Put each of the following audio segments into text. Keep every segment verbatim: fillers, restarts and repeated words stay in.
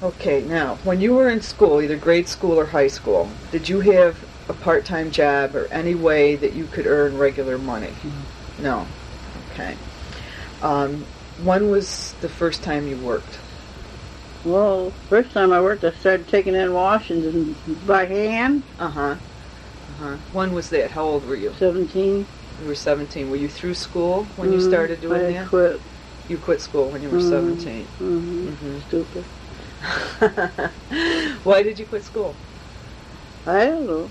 Okay, now, when you were in school, either grade school or high school, did you have a part-time job or any way that you could earn regular money? Mm-hmm. No. Okay. Um, when was the first time you worked? Well, first time I worked, I started taking in washings and by hand. Uh-huh. Uh-huh. When was that? How old were you? Seventeen. You were seventeen. Were you through school when Mm-hmm. you started doing I that? I quit. You quit school when you were Mm-hmm. seventeen. Mm-hmm. Mm-hmm. Stupid. Why did you quit school? I don't know.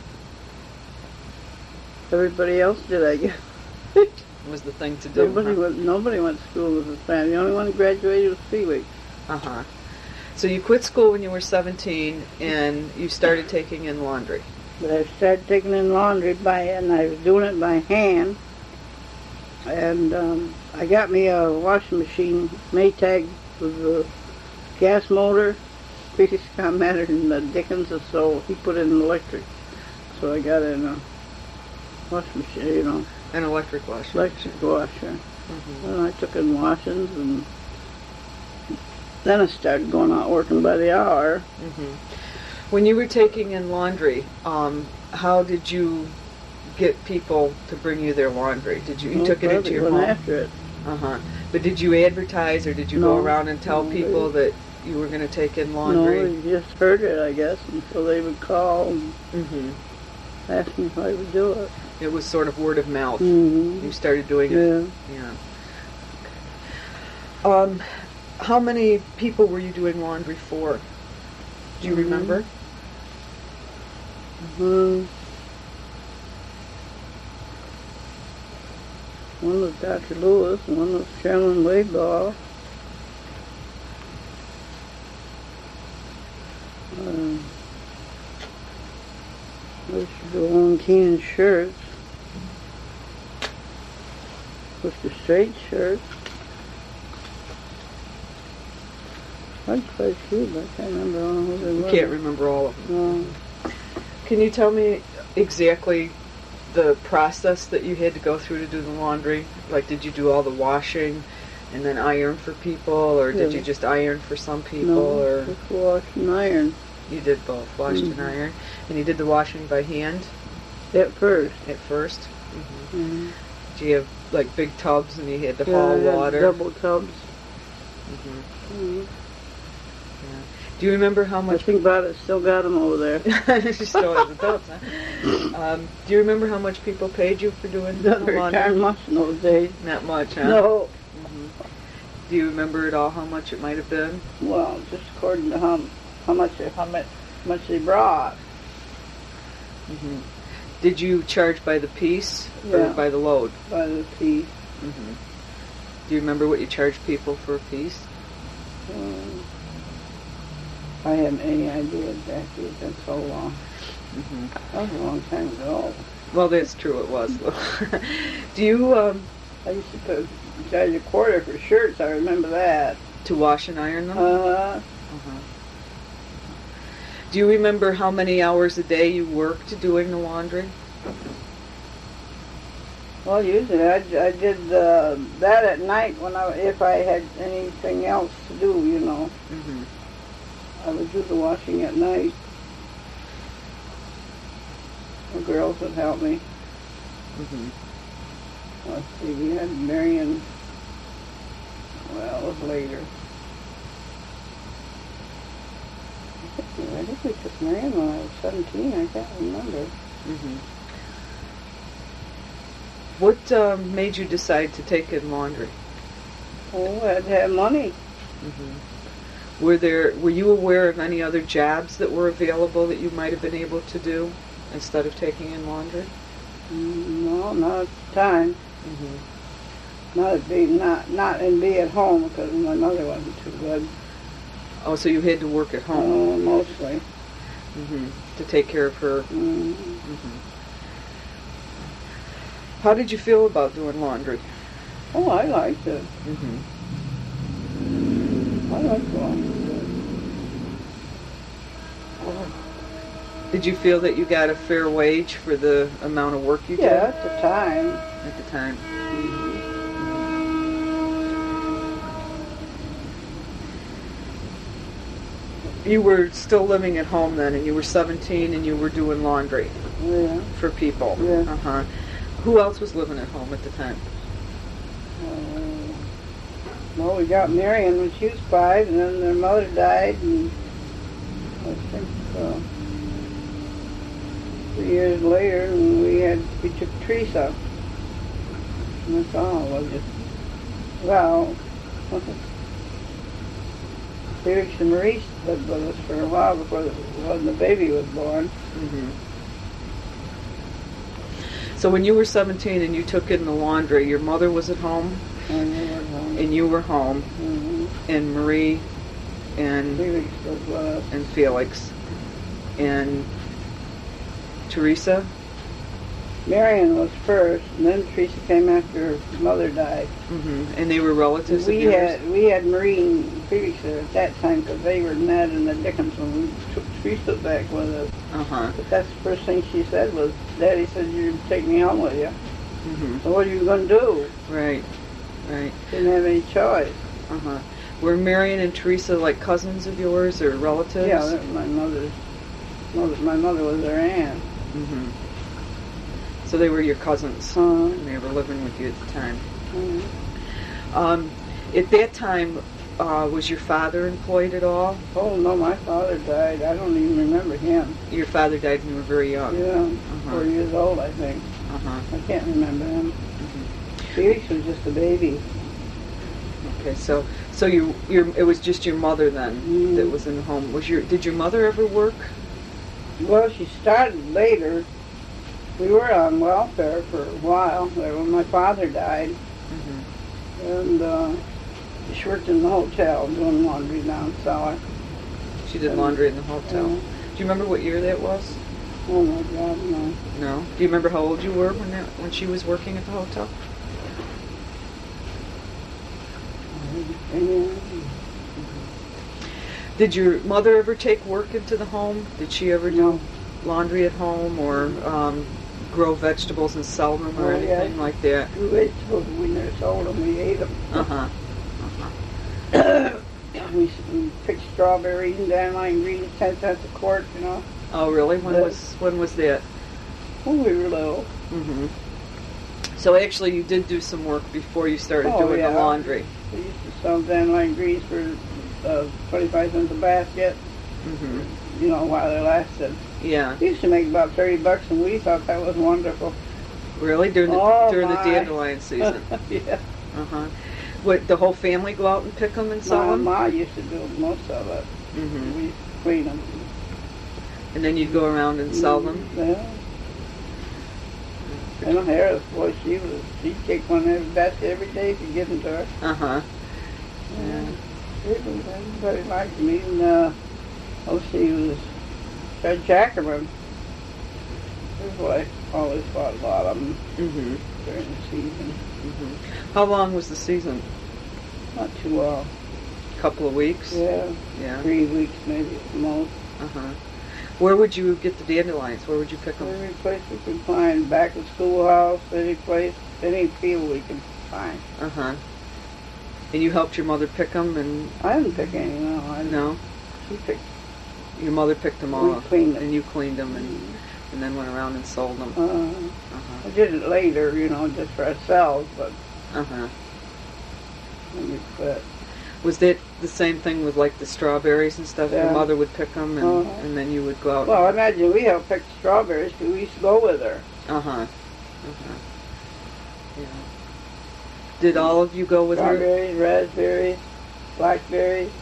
Everybody else did, I guess. It was the thing to do. Nobody huh? went. Nobody went to school at the time. The only one who graduated was Seaweek. Uh-huh. So you quit school when you were seventeen, and you started taking in laundry. But I started taking in laundry by, and I was doing it by hand. And um, I got me a washing machine, Maytag, with a gas motor, previous commenter, and the Dickens, and so he put in electric. So I got in a washing machine, you know, An electric washer. electric washer. Mm-hmm. And I took in washings, and then I started going out working by the hour. Mm-hmm. When you were taking in laundry, um, how did you get people to bring you their laundry? Did you you Well, took it into probably your went home? after it. Uh-huh. But did you advertise, or did you No. go around and tell No, people they- that you were going to take in No, laundry? they just heard it, I guess, and so they would call and Mm-hmm. ask me if I would do it. It was sort of word of mouth. Mm-hmm. You started doing it. Yeah. Yeah. Okay. Um, how many people were you doing laundry for? Do you Mhm. remember? Mm-hmm. One was Doctor Lewis, and one was Chairman Waybaugh. Um, Mister Joan Keenan shirts. Mister Straight shirts. I'd quite a few, but I can't remember all who they You were. can't remember all of them. No. Can you tell me exactly the process that you had to go through to do the laundry? Like, did you do all the washing and then iron for people, or did Yeah. you just iron for some people, No, or just wash and iron you did both, washed Mhm. and iron? And you did the washing by hand at first. at 1st Mm-hmm. Mm-hmm. Do you have like big tubs and you had to Yeah, haul I had water? double tubs. hmm Mm-hmm. Do you remember how I much? think Bobbitt still got them over there. She still has the tubs, huh? Um, do you remember how much people paid you for doing the Not very laundry? darn much in those days. Not much, huh? No. hmm Do you remember at all how much it might have been? Well, just according to how how much how much much they brought. hmm Did you charge by the piece or Yeah. by the load? By the piece. hmm Do you remember what you charged people for a piece? Um, I haven't any idea exactly. It's been so long. hmm That was a long time ago. Well, that's true. It was. Do you um, I used to put, charge a quarter for shirts. I remember that. to wash and iron them? Uh, Uh-huh. Do you remember how many hours a day you worked doing the laundry? well, usually I, I did uh, that at night when I if I had anything else to do. You know, Mm-hmm. I would do the washing at night. The girls would help me. Mm-hmm. Let's see, we had Marion. Well, it was later. I think, I think we took Marion when I was seventeen. I can't remember. Mm-hmm. What um, made you decide to take in laundry? Oh, I had to have money. Mm-hmm. Were there? Were you aware of any other jobs that were available that you might have been able to do instead of taking in laundry? Mm, No, not at the time. Mm-hmm. Not at be not not and be at home because my mother wasn't too good. Oh, so you had to work at home Oh, mostly. mm-hmm. to take care of her. Mm. Mm-hmm. How did you feel about doing laundry? Oh, I liked it. Mm-hmm. I liked laundry. Did you feel that you got a fair wage for the amount of work you Yeah, did at the time. at the time? you were still living at home then, and you were seventeen, and you were doing laundry Yeah. for people. Yeah. Uh huh. Who else was living at home at the time? Uh, well, we got Marion when she was five, and then their mother died, and I think uh, three years later, and we had we took Teresa. And that's all. Was it? Well, Felix and Maurice lived with us for a while before the, when the baby was born. Mm-hmm. So when you were seventeen and you took in the laundry, your mother was at home, And we were home. and you were home, Mm-hmm. and Marie and Felix was with us. and Felix and Teresa. Marion was first, and then Teresa came after her mother died. Mm-hmm. And they were relatives We of yours? had we had Marie and Felix there at that time because they were Ned and the Dickens when we took Teresa back with us. Uh-huh. But that's the first thing she said was, Daddy said you'd take me home with you. Mm-hmm. So what are you going to do? Right. Right. Didn't have any choice. Uh-huh. Were Marion and Teresa like cousins of yours or relatives? Yeah, that was my mother's mother. My mother was their aunt. Mm-hmm. So they were your cousins, Uh, and they were living with you at the time. uh, Um, at that time, uh, was your father employed at all? oh no, my father died. I don't even remember him. Your father died when you were very young. Yeah, Uh-huh. four years old, I think. Uh-huh. I can't remember him. Mhm. Felix was just a baby. Okay, so so you your it was just your mother then Mm. that was in the home. Was your did your mother ever work? Well, she started later. We were on welfare for a while there when my father died, Mm-hmm. and uh, she worked in the hotel doing laundry down cellar. She did laundry in the hotel. Uh, Do you remember what year that was? oh my God, no. No. Do you remember how old you were when that when she was working at the hotel? Yeah. Did your mother ever take work into the home? Did she ever do No. laundry at home or um, grow vegetables and sell them or Oh, yeah. anything like that? We vegetables, we never sold them, we ate them. Uh-huh. Uh-huh. we, we picked strawberries and dandelion greens, ten cents a quart, you know. Oh, really? When Uh, was when was that? When we were little. Mm-hmm. So actually, you did do some work before you started Oh, doing yeah. the laundry. We used to sell dandelion greens for uh, twenty-five cents a basket, Mm-hmm. you know, while they lasted. Yeah. We used to make about thirty bucks, and we thought that was wonderful. Really? During the Oh, during the my. dandelion season? Yeah. Uh-huh. What, the whole family go out and pick them and sell My them? ma used to do most of it. Mm-hmm. We used to clean them. And then you'd go around and sell them? Yeah. And her Harris, boy, she was, she'd take one every basket every day to give them to her. Uh-huh. Yeah. Everybody liked me. And, uh, oh, she was Judge Ackerman. His wife always fought a lot of them Mm-hmm. during the season. Mm-hmm. How long was the season? Not too long. Couple of weeks? Yeah, Yeah. three weeks maybe at the most. Uh-huh. Where would you get the dandelions? Where would you pick them? Every place we could find, back at schoolhouse, any place, any field we could find. Uh-huh. And you helped your mother pick them, and I didn't pick any, no. I didn't. no, She picked. your mother picked them all We up, cleaned them. and you cleaned them, and, and then went around and sold them. Uh, Uh-huh. I did it later, you know, just for ourselves, but Uh-huh. when we quit. Was that the same thing with like the strawberries and stuff? Your Yeah. mother would pick them, and, Uh-huh. and then you would go out. Well, I imagine we helped pick strawberries because we used to go with her. Uh huh. Uh huh. Yeah. Did all of you go with her? Strawberries, raspberries, blackberries.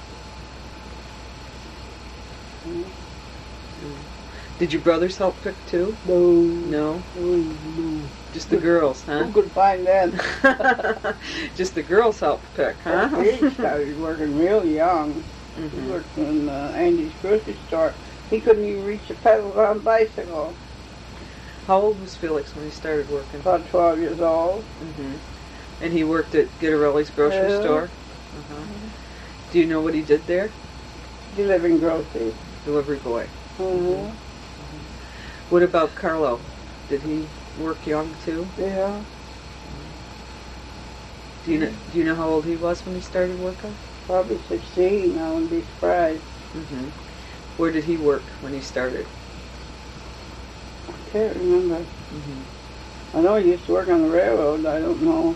Mm. Did your brothers help pick too? No. No, Oh, no. just the girls, huh? Who could find them? Just the girls helped pick, huh? He started working real young. He Mhm. worked in uh, Andy's grocery store. He couldn't even reach the pedals on a bicycle. How old was Felix when he started working? About twelve years old. hmm And he worked at Gittarelli's grocery Yeah. store. Uh-huh. Do you know what he did there? Delivering groceries. Delivery boy. Mm-hmm. What about Carlo? Did he work young too? Yeah. Do you know? Do you know how old he was when he started working? Probably sixteen. I wouldn't be surprised. Mhm. Where did he work when he started? I can't remember. Mhm. I know he used to work on the railroad. I don't know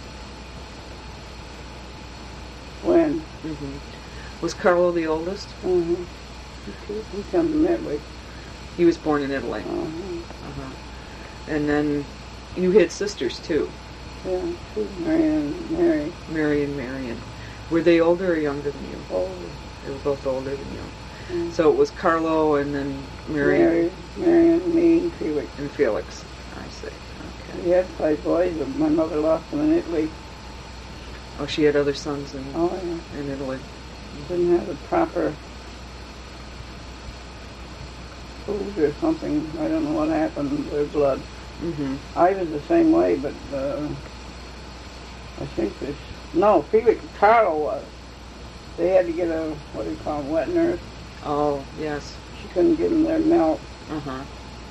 when. Mhm. Was Carlo the oldest? Mm-hmm. He comes from Italy. He was born in Italy. Uh-huh. Uh-huh. And then you had sisters too, Yeah, two, Marion and Mary. Mary and Marion. Were they older or younger than you? Older. They were both older than you. Mm. So it was Carlo and then Mary, Mary, Marion, me, and Felix. and Felix. I see. We Okay. had five boys, but my mother lost them in Italy. Oh, she had other sons in, Oh, yeah. in Italy. Didn't have the proper food or something. I don't know what happened with their blood. Mm-hmm. I was the same way, but uh, I think this... No, Felix and Carlo was. They had to get a, what do you call them, wet nurse. Oh, yes. She couldn't give them their milk. Uh-huh.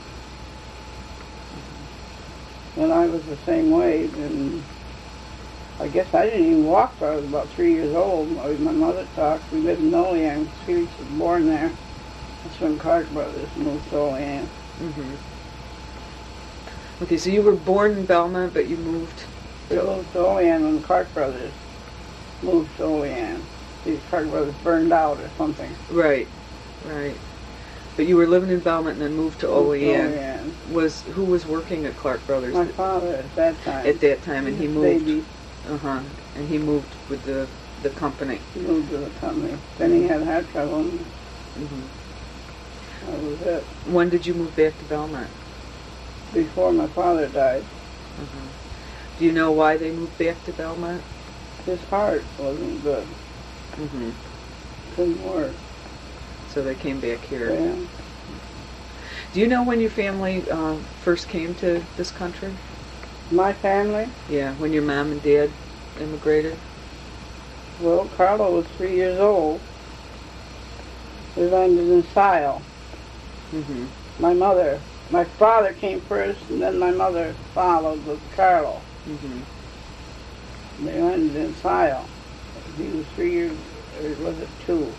And I was the same way. And I guess I didn't even walk till I was about three years old. My my mother talked. We lived in Olean. Felix was born there. That's when Clark Brothers moved to Olean. Mm-hmm. Okay, so you were born in Belmont, but you moved We to... moved to Olean when the Clark Brothers moved to Olean. The Clark Brothers burned out or something. Right, right. But you were living in Belmont and then moved to Moved to Olean. Olean. Was who was working at Clark Brothers My th- father at that time. at that time, and he was moved. Baby. Uh huh. And he moved with the the company. He moved to the company. Then he had heart trouble. And Mm-hmm. that was it. When did you move back to Belmont? Before my father died, Uh-huh. Do you know why they moved back to Belmont? his heart wasn't good. Mm-hmm. Couldn't work. So they came back here. Yeah. Do you know when your family uh, first came to this country? My family, Yeah, when your mom and dad immigrated. well, Carlo was three years old. We landed in Sile. Mm-hmm. My mother, my father came first, and then my mother followed with Carlo. Mm-hmm. They landed in Sile. He was three years, or was it two?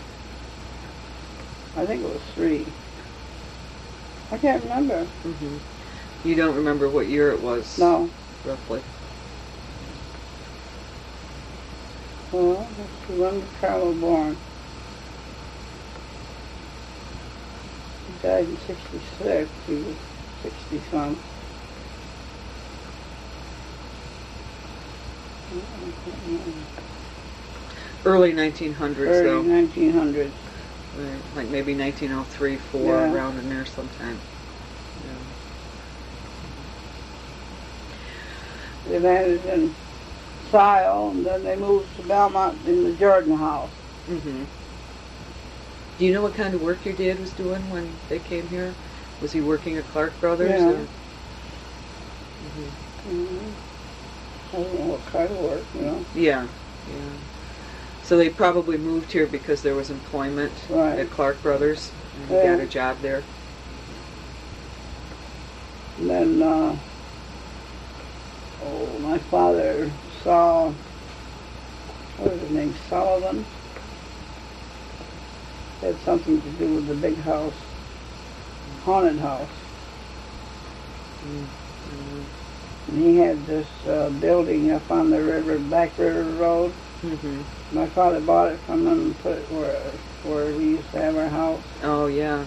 I think it was three. I can't remember. Mm-hmm. You don't remember what year it was? No. Roughly. Well, when was Carlo born? He died in sixty-six. He was sixty-some. Early nineteen hundreds, Early though. nineteen hundreds. Right. Like maybe nineteen oh three, four, Yeah. around in there sometime. Yeah. They landed in Sile, and then they moved to Belmont in the Jordan house. Mm-hmm. Do you know what kind of work your dad was doing when they came here? Was he working at Clark Brothers? Yeah. Or? Mm-hmm. Mm-hmm. I don't know what kind of work, you know. Yeah, yeah. So they probably moved here because there was employment Right. at Clark Brothers, and he Yeah. got a job there. And then, uh, oh, my father saw, what was his name, Sullivan? Had something to do with the big house, haunted house. Mm-hmm. And he had this uh, building up on the river, Back River Road. Mm-hmm. My father bought it from him and put it where, where we used to have our house. Oh, yeah.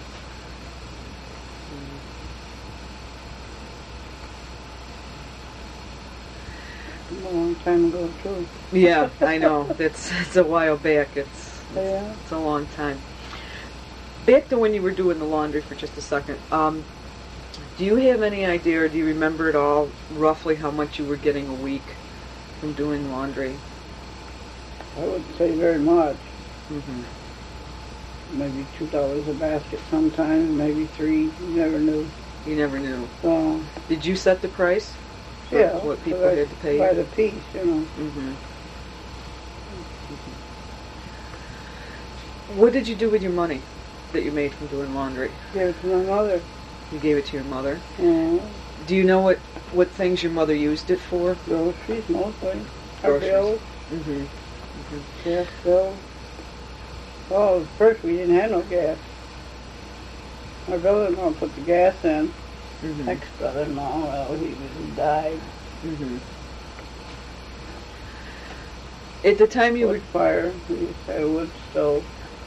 A long time ago, too. Yeah, I know. That's it's a while back. It's Yeah. it's a long time. Back to when you were doing the laundry for just a second. Um, do you have any idea, or do you remember at all, roughly how much you were getting a week from doing laundry? I wouldn't say very much. Mm-hmm. Maybe two dollars a basket sometimes, maybe three. You never knew. You never knew. So, Did you set the price? For yeah. What people by, had to pay by you? the piece, you know. Mm-hmm. What did you do with your money that you made from doing laundry? Give it to my mother. You gave it to your mother. Yeah. Do you know what, what things your mother used it for? Groceries mostly. Our Groceries. bills, Mm-hmm. gas bill. Well, at first we didn't have no gas. My brother-in-law put the gas in. Mm-hmm. Ex-brother-in-law, well, he, he died. Mm-hmm. At the time you Wood were fire, we used to have a wood stove.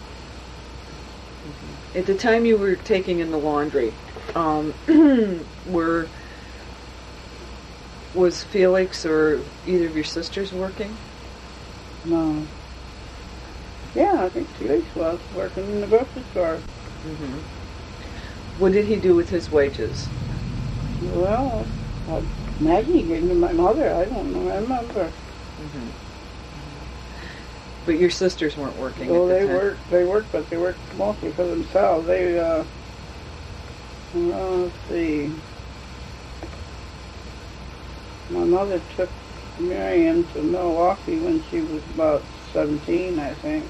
at the time you were taking in the laundry, um, were was Felix or either of your sisters working? No. Yeah, I think Felix was working in the grocery store. Mm-hmm. What did he do with his wages? Well, uh, Maggie gave me my mother. I don't know. I remember. Mm-hmm. But your sisters weren't working So at the they time. worked. They worked, but they worked mostly for themselves. They, uh, well, let's see. My mother took Marion to Milwaukee when she was about seventeen, I think.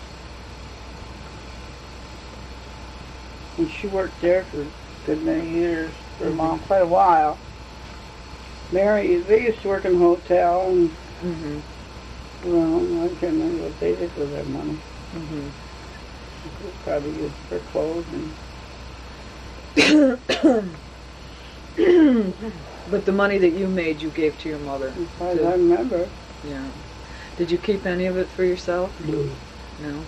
And she worked there for a good many years, for a long, quite a while. Mary, they used to work in a hotel, and Mm-hmm. well, I can't remember what they did with their money. Mm-hmm. It was probably used for clothes and But the money that you made, you gave to your mother. as far as to- I remember. Yeah. Did you keep any of it for yourself? No. No.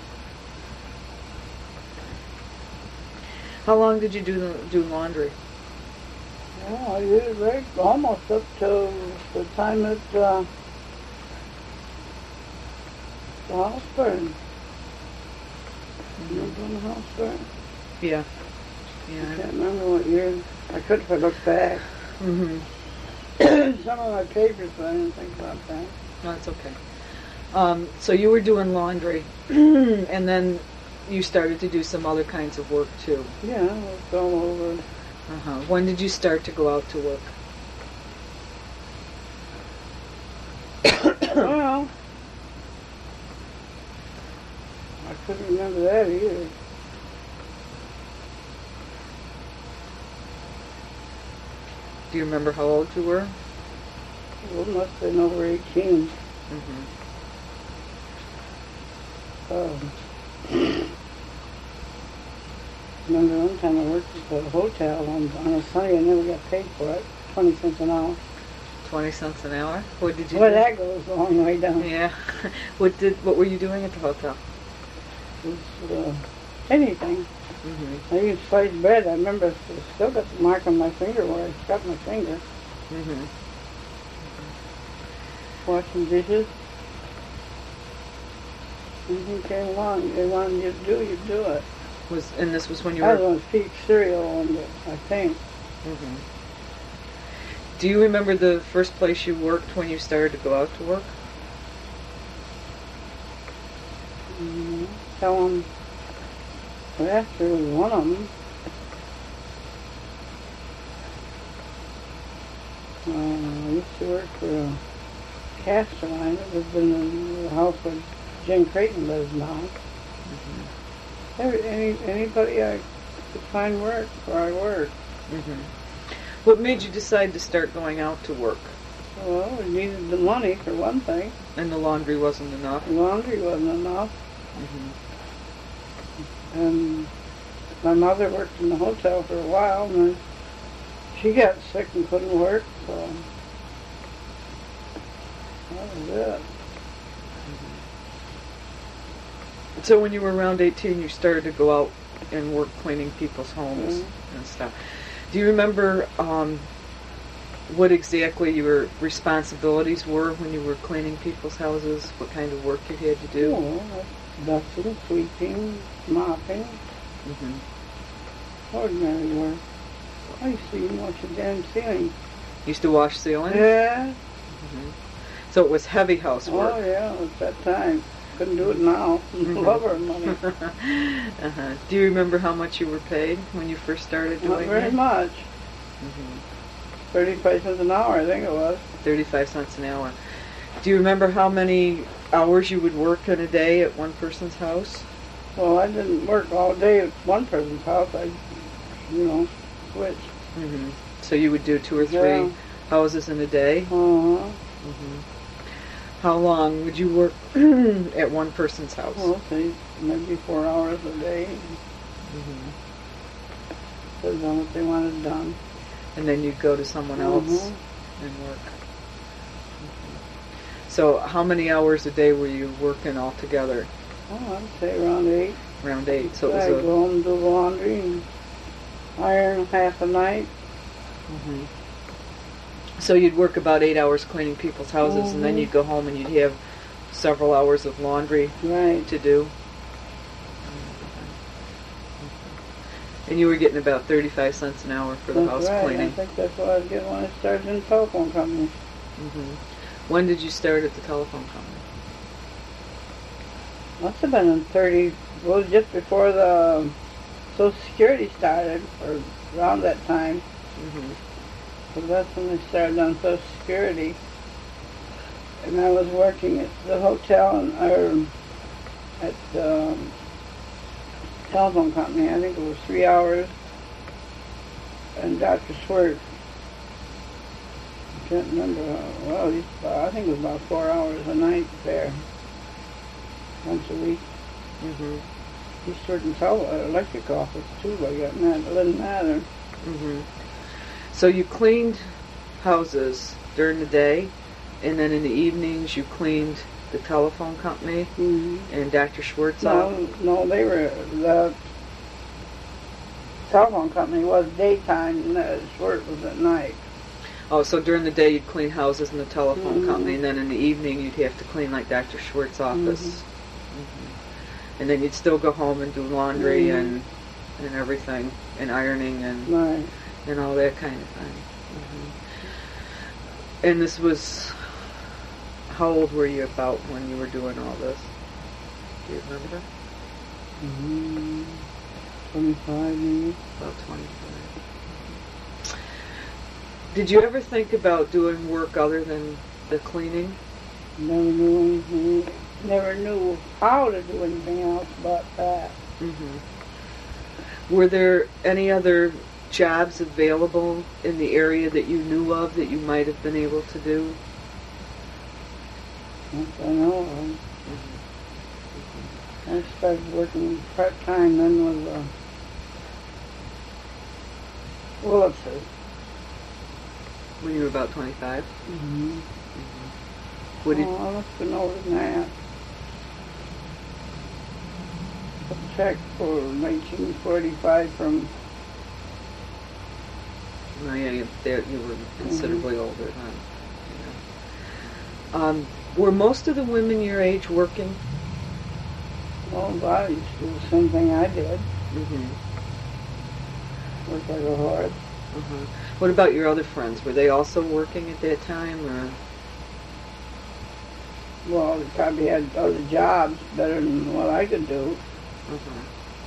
How long did you do the, do laundry? Well, I did it right almost up till the time that uh, the house burned. You know, when the house burned. Yeah. I Yeah. can't remember what year. I could if I look back. Mm-hmm. Some of my papers, but I didn't think about that. No, that's okay. Um, so you were doing laundry, and then you started to do some other kinds of work too. Yeah, I worked all over. Uh-huh. When did you start to go out to work? Well, I couldn't remember that either. Do you remember how old you were? Well, it must have been over eighteen. Mm-hmm. Um, remember one time I worked at the hotel on, on a Sunday, I never got paid for it, twenty cents an hour. Twenty cents an hour. What did you Well, do? that goes a long way down. Yeah. What did? What were you doing at the hotel? It was, uh, anything. Mm-hmm. I used sliced bread. I remember I still got the mark on my finger where I cut my finger. Mm-hmm. Washing dishes. Anything came along, they wanted you to do, you do it. Was and this was when you I was were. on peach cereal on the, I think. Mm-hmm. Do you remember the first place you worked when you started to go out to work? Mm-hmm. Tell them, well, after one of them, uh, I used to work for a caster line that was in the house where Jim Creighton lives now. Mm-hmm. Every, any, anybody I could find work where I worked. Mm-hmm. What made you decide to start going out to work? Well, we needed the money for one thing. And the laundry wasn't enough? The laundry wasn't enough. Mm-hmm. And my mother worked in the hotel for a while, and then she got sick and couldn't work, so that was it. So when you were around eighteen, you started to go out and work cleaning people's homes Mhm. and stuff. Do you remember um, what exactly your responsibilities were when you were cleaning people's houses? What kind of work you had to do? Oh, dusting, sweeping, mopping, Mm-hmm. ordinary work. I used to even wash the damn ceiling. Used to wash ceilings? Yeah. Mm-hmm. So it was heavy housework. Oh, yeah, it was that time. Couldn't do it now. Mhm. Love her money. uh-huh. Do you remember how much you were paid when you first started Not doing very that? much. Mm-hmm. thirty-five cents an hour, I think it was. thirty-five cents an hour. Do you remember how many hours you would work in a day at one person's house? Well, I didn't work all day at one person's house. I, you know, switched. Mm-hmm. So you would do two or three Yeah. houses in a day? Uh-huh. Mm-hmm. How long would you work at one person's house? Well, say maybe four hours a day. Mm-hmm. Depends on what they wanted done. And then you'd go to someone else Mm-hmm. and work. Mm-hmm. So how many hours a day were you working altogether? Oh, I'd say around eight. Around eight. So it I'd was a... go home and do the laundry and iron half a night. Mm-hmm. So you'd work about eight hours cleaning people's houses, Mm-hmm. and then you'd go home and you'd have several hours of laundry Right. to do. And you were getting about thirty-five cents an hour for the That's house right. cleaning. I think that's what I was getting when I started in the telephone company. Mm-hmm. When did you start at the telephone company? Must have been in thirty, well, just before the Social Security started, or around that time. Mm-hmm. So that's when I started on Social Security. And I was working at the hotel and, or at the um, telephone company. I think it was three hours. And Doctor Schwartz, I can't remember, how, well, he's about, I think it was about four hours a night there, once a week. Mm-hmm. He worked in tele- uh, electric office too, like that, man, it didn't matter. Mm-hmm. So you cleaned houses during the day, and then in the evenings you cleaned the telephone company Mm-hmm. and Doctor Schwartz. No, no, they were, the telephone company was daytime and the Schwartz was at night. Oh, so during the day you'd clean houses in the telephone Mhm. company, and then in the evening you'd have to clean like Doctor Schwartz's office. Mhm. And then you'd still go home and do laundry Mhm. and and everything, and ironing and Right. and all that kind of thing. Mhm. And this was, how old were you about when you were doing all this? Do you remember? Mm-hmm. twenty-five maybe. About twenty-five. Did you ever think about doing work other than the cleaning? Never knew anything, never knew how to do anything else but that. Mm-hmm. Were there any other jobs available in the area that you knew of that you might have been able to do? Yes, I know. Mm-hmm. I started working part-time then with uh, Willitses. When you were about twenty-five? Mm-hmm. What did, Oh, I must have been older than that. A check for nineteen forty-five from, no, yeah, you, there, you were considerably older then. Yeah. Um, were most of the women your age working? well, I used to do the same thing I did. Mm-hmm. Work like a horse. Uh-huh. What about your other friends? Were they also working at that time, or? Well, they probably had other jobs better than what I could do. Uh-huh.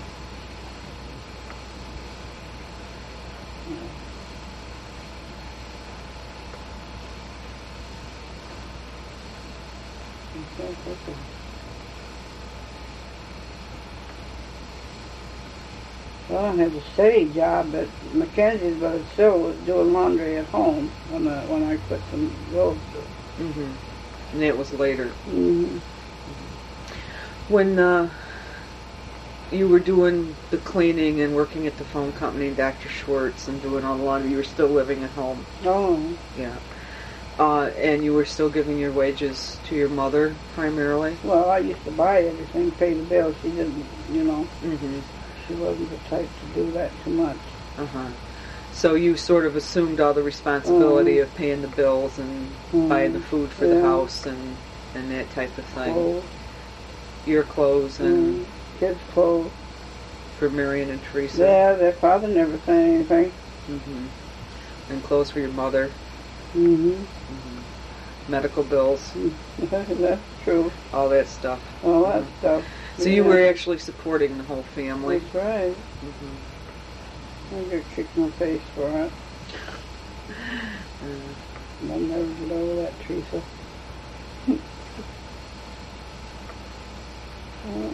Well, I had a steady job at Mackenzie's, but I still was doing laundry at home when I, when I quit the road. Mm-hmm. And that was later. Mm-hmm. When uh, you were doing the cleaning and working at the phone company, Doctor Schwartz, and doing all the laundry, you were still living at home. Oh, Yeah. Uh, and you were still giving your wages to your mother, primarily? well, I used to buy everything, pay the bills. She didn't, you know, Mm-hmm. she wasn't the type to do that too much. Uh-huh. So you sort of assumed all the responsibility Mhm. of paying the bills and Mhm. buying the food for the Yeah. house and, and that type of thing. Clothes, Your clothes and mm, kids' clothes. for Marion and Teresa. Yeah, their father never said anything. Mm-hmm. And clothes for your mother. Mm-hmm. Mm-hmm. Medical bills, That's true. all that stuff. All that Mhm. stuff. So you Yeah. were actually supporting the whole family. That's right. Mm-hmm. I got kicked in the face for it. Uh, I'll never get over that, Teresa. Uh,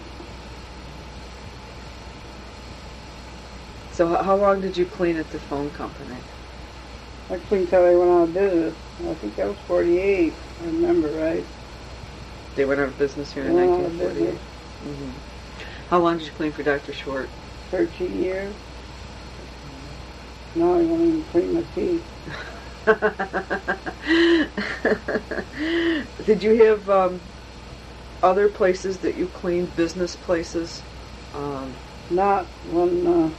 so h- how long did you clean at the phone company? I cleaned till I went out of business. I think I was forty-eight, if I remember right. They went out of business here in Went out of nineteen forty-eight. Mm-hmm. How long did you clean for Doctor Short? thirteen years. Now I won't even clean my teeth. Did you have um, other places that you cleaned, business places? Um, Not when, uh,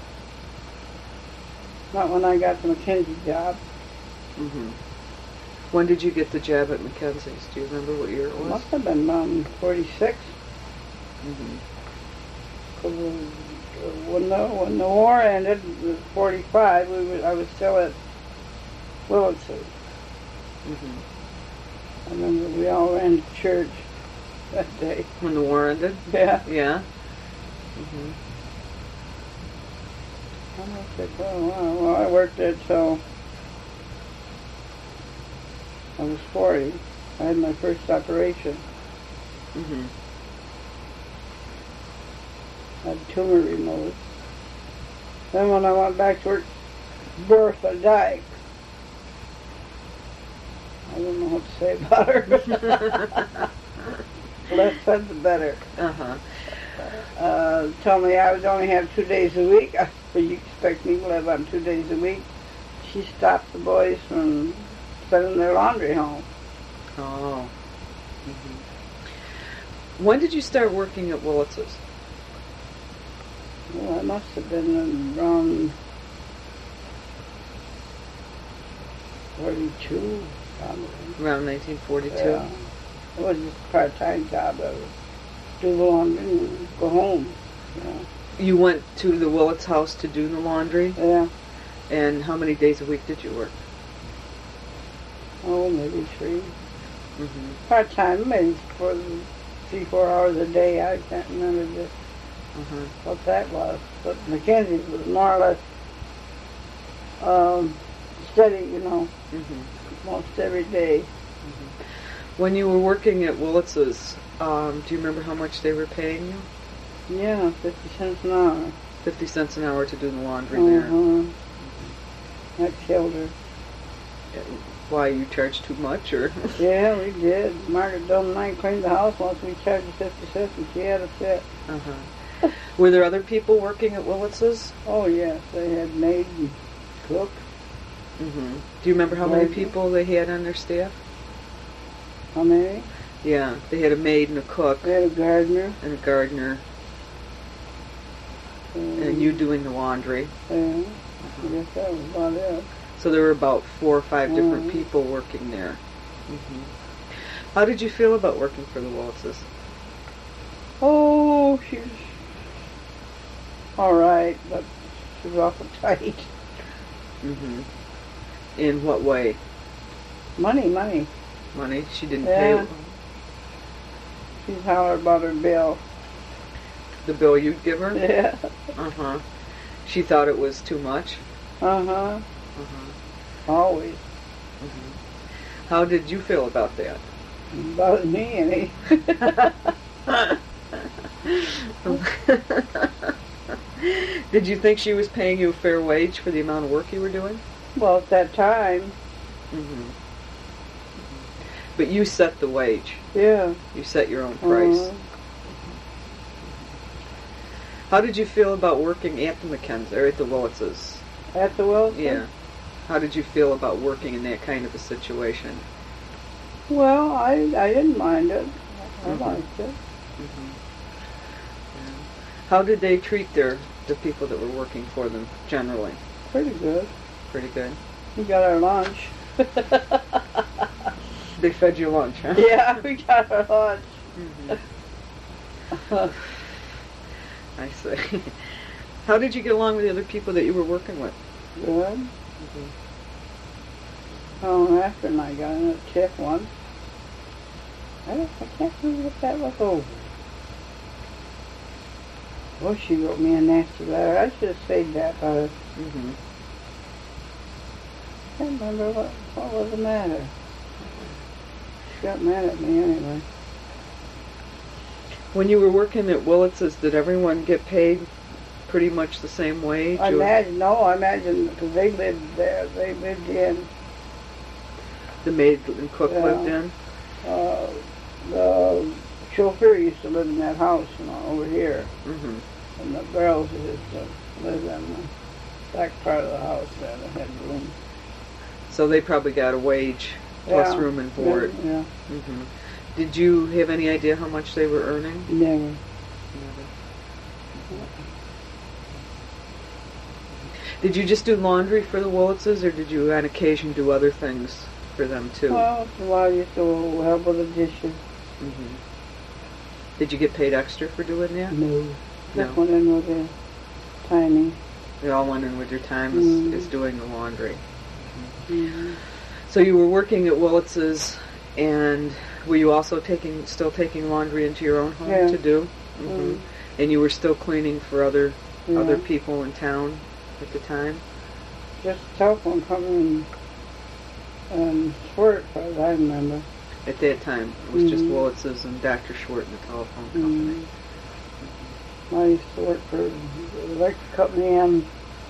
not when I got the Mackenzie job. mm-hmm. When did you get the job at Mackenzie's? Do you remember what year it It was? must have been around forty-six. Mm-hmm. Cause when the when the war ended, it was forty-five. We were, I was still at Willis's. Mm-hmm. I remember we all ran to church that day. When the war ended? Yeah. Yeah. Mm-hmm. I worked there for a while. Well, I worked there till I was forty. I had my first operation. Mm-hmm. I had a tumor removed. Then when I went back to work, Bertha died. I don't know what to say about her. Less said the better. Uh-huh. Uh, told me I would only have two days a week. I said, you expect me to live on two days a week? She stopped the boys from sending their laundry home. Oh. Mm-hmm. When did you start working at Willis's? Well, I must have been around forty-two, probably. Around nineteen forty-two? Yeah. It was just a part-time job. I would do the laundry and go home. Yeah. You went to the Willits house to do the laundry? Yeah. And how many days a week did you work? Oh, maybe three. Mm-hmm. Part-time, maybe for three, four hours a day. I can't remember the, Uh-huh. what that was. But Mackenzie's was more or less um, steady, you know, Mm-hmm. most every day. When you were working at Willis's, um, do you remember how much they were paying you? Yeah, fifty cents an hour. Fifty cents an hour to do the laundry there. Uh-huh. That killed her. Why, you charged too much, or? Yeah, we did. Margaret Dome and I cleaned the house once. We charged her fifty cents and she had a fit. Uh-huh. Were there other people working at Willis's? Oh, yes. They had maid and cook. Mm-hmm. Do you remember how many Gardener. people they had on their staff? How many? Yeah, they had a maid and a cook They had a gardener. and a gardener, Um, and you doing the laundry. Yeah, I guess that was about it. So there were about four or five different Mhm. people working there. Mm-hmm. How did you feel about working for the Willises? Oh, she was all right, but she was awful tight. Mm-hmm. In what way? Money, money. Money? She didn't Yeah. pay She'd holler about her bill. the bill you'd give her? Yeah. Uh-huh. She thought it was too much? Uh-huh. Uh-huh. Always. Mm-hmm. How did you feel about that? About me any. Did you think she was paying you a fair wage for the amount of work you were doing? Well, at that time, Mm-hmm. But you set the wage. yeah. You set your own price. Uh-huh. How did you feel about working at the Mackenzie, or at the Willises? At the Wilson? Yeah. How did you feel about working in that kind of a situation? Well, I I didn't mind it. I Mhm. liked it. Mm-hmm. Yeah. How did they treat their the people that were working for them generally? Pretty good. Pretty good. We got our lunch. They fed you lunch, huh? Yeah, we got our lunch. Mm-hmm. I see. How did you get along with the other people that you were working with? Good. Mm-hmm. Oh, after and I got in a tip once. I, don't, I can't remember what that was over. Well, she wrote me a nasty letter. I should have saved that for her. Mm-hmm. I can't remember what, what was the matter. She got mad at me anyway. When you were working at Willis's, did everyone get paid pretty much the same wage? I or- imagine, no, I imagine, because they lived there. They lived in, The maid and cook Yeah. lived in? uh, the chauffeur used to live in that house, you know, over here. Mm-hmm. And the girls used to live in the back part of the house there, the headroom. So they probably got a wage plus Yeah. room and board. Yeah. Mm-hmm. Did you have any idea how much they were earning? Never. Never. Did you just do laundry for the Wolitzes, or did you on occasion do other things for them too? Well, a while used to help with the dishes. Mm-hmm. Did you get paid extra for doing that? No. No. That went in with the tiny. It all went in with your time as, Mm. as doing the laundry. Mm-hmm. So you were working at Wolitz's, and were you also taking, still taking laundry into your own home Yeah. to do? Mm-hmm. Mm. And you were still cleaning for other Yeah. other people in town at the time? Just a telephone company and, and Squirt, as far as I remember. At that time, it was just Mhm. Wolitz's and Doctor Short and the telephone company. Mm. I used to work for the electric company and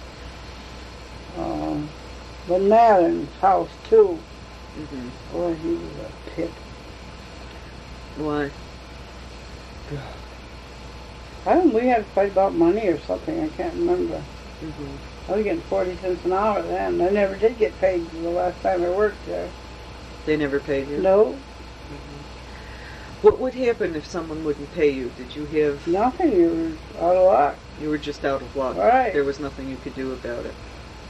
uh, Van Malen's house too. Mm-hmm. Boy, he was a pit. Why? I don't. We had to fight about money or something. I can't remember. Mm-hmm. I was getting forty cents an hour then. I never did get paid the last time I worked there. They never paid you? No, What would happen if someone wouldn't pay you? Did you have... nothing. You were out of luck. You were just out of luck. Right. There was nothing you could do about it.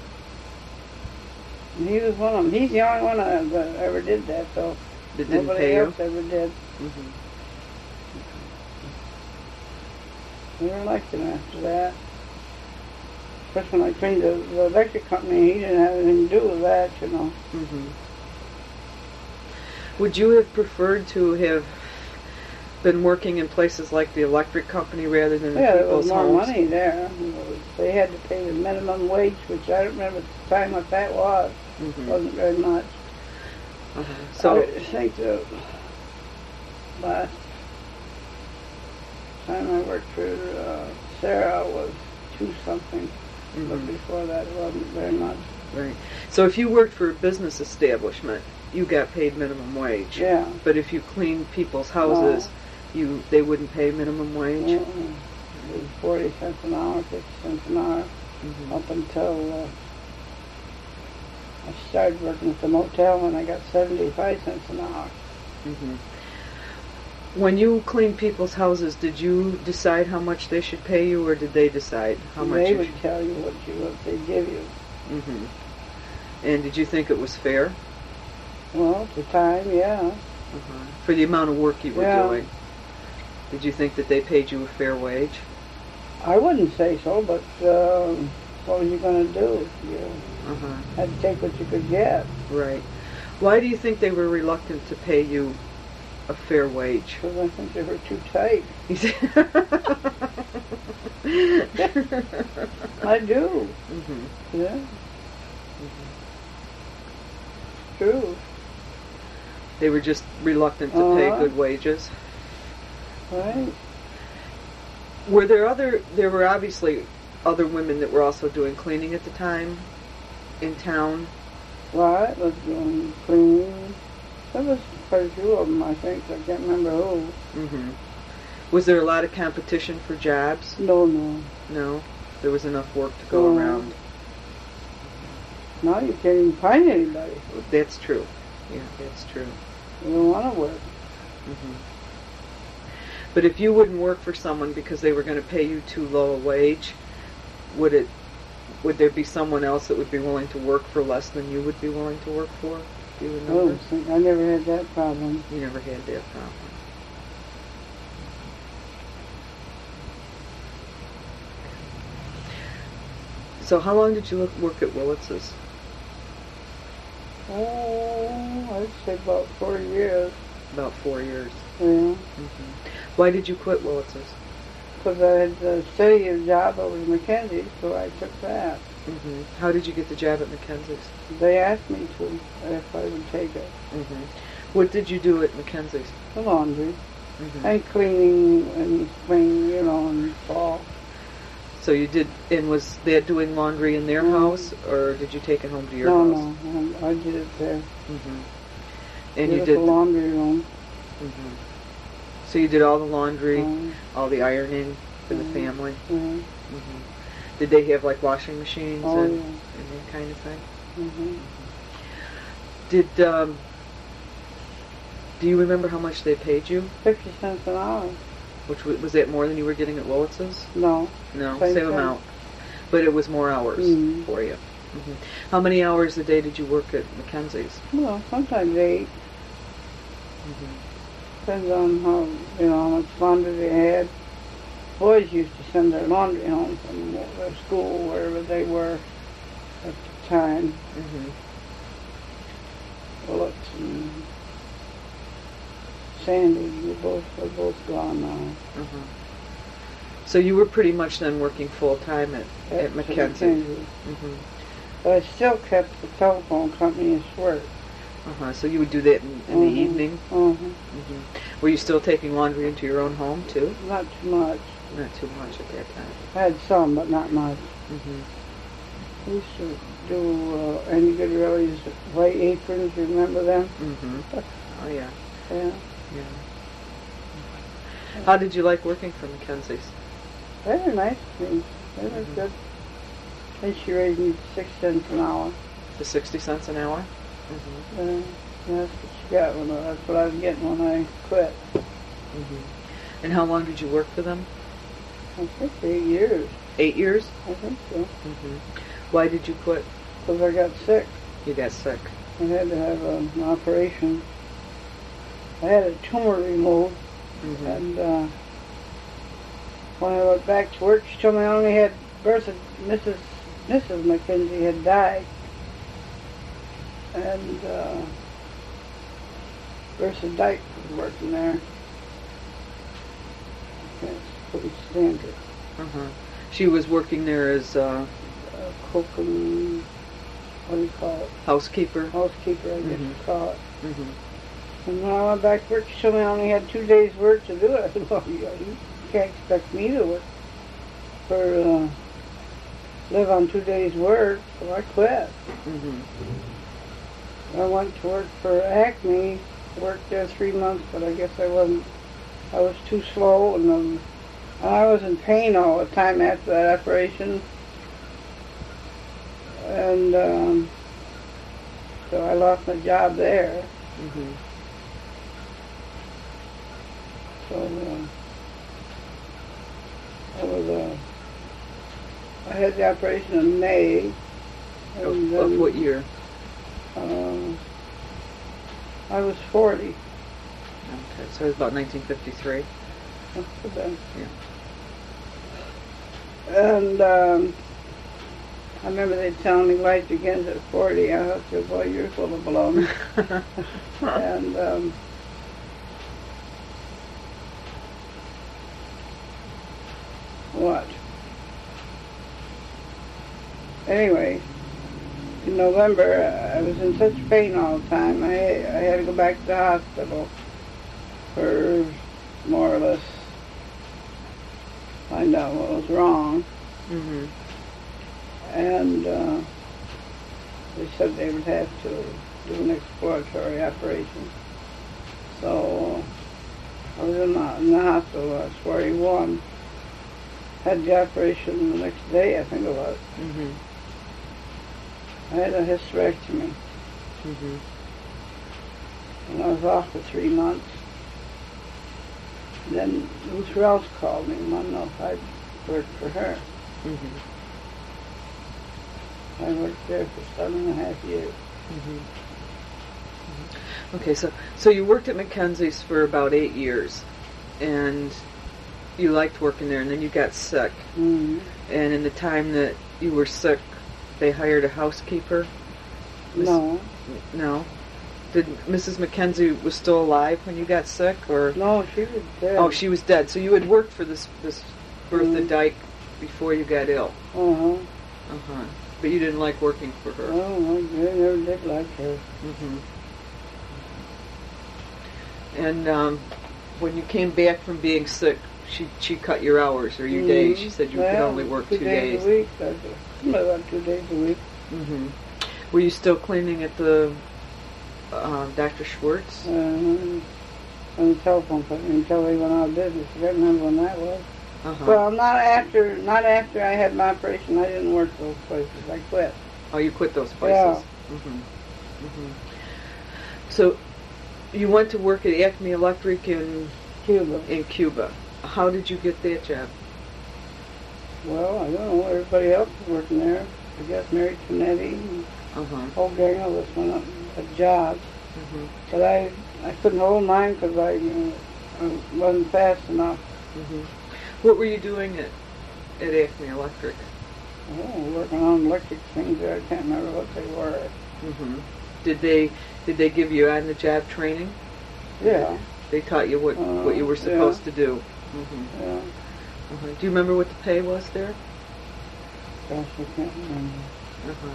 And he was one of them. He's the only one that that ever did that, though. That didn't Nobody pay else you? ever did. Mm-hmm. We were elected after that. First when I cleaned the, the electric company, he didn't have anything to do with that, you know. Mm-hmm. Would you have preferred to have been working in places like the electric company rather than Yeah, the there was people's more homes? money there. You know, they had to pay the minimum wage, which I don't remember at the time what that was. Mm-hmm. It wasn't very much. Uh-huh. So, I think the last time I worked for uh, Sarah was two something. But mhm. before that, it wasn't very much. Right. So if you worked for a business establishment, you got paid minimum wage. Yeah. But if you cleaned people's houses, you they wouldn't pay minimum wage. Uh-uh. It was forty cents an hour, fifty cents an hour, Mhm. up until uh, I started working at the motel and I got seventy-five cents an hour. Mhm. When you cleaned people's houses, did you decide how much they should pay you, or did they decide how much? They you would should... tell you what you what they give you. Mhm. And did you think it was fair? Well, at the time, yeah. Uh-huh. For the amount of work you were Yeah. doing, did you think that they paid you a fair wage? I wouldn't say so, but uh, what were you going to do? You Uh-huh. had to take what you could get. Right. Why do you think they were reluctant to pay you a fair wage? Because I think they were too tight. I do. Mhm. Yeah. True. They were just reluctant to pay Uh-huh. good wages. Right. Were there other? There were obviously other women that were also doing cleaning at the time in town. Right. Was doing cleaning. There was quite a few of them, I think. I can't remember who. Mm-hmm. Was there a lot of competition for jobs? No, no. No, there was enough work to go No. around. Now you can't even find anybody. That's true. Yeah, that's true. You don't want to work. Mm-hmm. But if you wouldn't work for someone because they were going to pay you too low a wage, would it? Would there be someone else that would be willing to work for less than you would be willing to work for? Do you I remember? don't think I never had that problem. You never had that problem. So how long did you look, work at Wolitz's? Oh, I'd say about four years. About four years. Yeah. Mm-hmm. Why did you quit Wolitz's? Because I had to study a job over at Mackenzie, so I took that. Mm-hmm. How did you get the job at Mackenzie's? They asked me to, if I would take it. Mm-hmm. What did you do at Mackenzie's? The laundry. Mm-hmm. And cleaning in spring, you know, and fall. So you did, and was that doing laundry in their Mm. house, or did you take it home to your no, house? no, I, I did it there. Mm-hmm. And you Beautiful did. laundry room. Mm-hmm. So you did all the laundry, Um, all the ironing for the Mhm. family. uh, hmm Did they have like washing machines oh, and, yeah. and that kind of thing? hmm Did um, do you remember how much they paid you? fifty cents an hour. Which was, was that more than you were getting at Lowitz's? No. No, Same same thing. amount, but it was more hours Mhm. for you. hmm How many hours a day did you work at Mackenzie's? Well, sometimes eight. hmm Depends on how, you know, how much laundry they had. Boys used to send their laundry home from their school, wherever they were at the time. hmm Bullets and Sandy, we both are both gone now. uh So you were pretty much then working full time at, at Mackenzie. Mackenzie. hmm But I still kept the telephone company's work. Uh-huh. So you would do that in, in the Mhm. evening? Uh-huh. hmm Were you still taking laundry into your own home too? Not too much. Not too much at that time. I had some, but not much. hmm We used to do uh, Andy Goodrelli's white aprons, you remember them? hmm Oh yeah, Yeah. yeah. How did you like working for Mackenzie's? They were nice to me. They were Mhm. good. And she raised me six cents an hour. The sixty cents an hour? hmm Uh, that's what she got when I, that's what I was getting when I quit. hmm And how long did you work for them? I think eight years. Eight years? I think so. hmm Why did you quit? Because I got sick. You got sick. I had to have um, an operation. I had a tumor removed, hmm and uh, when I went back to work, she told me I only had Bertha, Missus Missus Mackenzie had died, and uh, Bertha Dyke was working there. That's pretty standard. Uh-huh. She was working there as uh, Uh, cook and what do you call it? housekeeper. Housekeeper, I guess Mhm. you call it. hmm And when I went back to work, she told me I only had two days' work to do it. I said, well, you, you can't expect me to work for, uh, live on two days' work, so I quit. hmm I went to work for Acme, worked there three months, but I guess I wasn't, I was too slow, and um, I was in pain all the time after that operation. And um, so I lost my job there. hmm So uh, I was, uh, I had the operation in May. Of, And of then, what year? Uh, I was forty. Okay, so it was about nineteen fifty-three. Must have been. Yeah. And um, I remember they telling me life begins at forty. I thought, boy, you're full of baloney. And um, what? Anyway, in November, uh, I was in such pain all the time. I I had to go back to the hospital for more or less find out what was wrong. hmm And uh, they said they would have to do an exploratory operation. So I was in the, in the hospital. I was forty-one. Had the operation the next day, I think it was. hmm I had a hysterectomy, hmm and I was off for three months. And then Ruth Rouse called me and wanted to know if I'd work for her. hmm I worked there for seven and a half years. hmm Okay, so so you worked at Mackenzie's for about eight years, and you liked working there, and then you got sick. Mm-hmm. And in the time that you were sick, they hired a housekeeper. Miss- No, No. Did Missus Mackenzie was still alive when you got sick, or? no, she was dead. Oh, she was dead. So you had worked for this this Bertha Mhm. Dyke before you got ill. Uh-huh. Uh huh. But you didn't like working for her. Oh, I never did like her. hmm And um, when you came back from being sick, she she cut your hours or your days. She said you well, could only work two, two days. days. a week. I did about two days a week. hmm Were you still cleaning at the um, Doctor Schwartz? Uh, on the telephone company until they went out of business. I can't remember when that was. Uh-huh. Well, not after not after I had my operation. I didn't work those places. I quit. Oh, you quit those places. Yeah. Mm-hmm. Mm-hmm. So, you went to work at Acme Electric in Cuba. in Cuba. How did you get that job? Well, I don't know. Everybody else was working there. I guess Mary Tonetti and Uh-huh. the whole gang of us went up at jobs. Mm-hmm. But I I couldn't hold mine because I, you know, I wasn't fast enough. Mm-hmm. What were you doing at, at Acme Electric? Oh, working on electric things there. I can't remember what they were. Mm-hmm. Did they did they give you on the job training? Yeah. They taught you what, Uh, what you were supposed yeah. to do. Mm-hmm. Yeah. Uh-huh. Do you remember what the pay was there? Gosh, I can't remember. Uh-huh.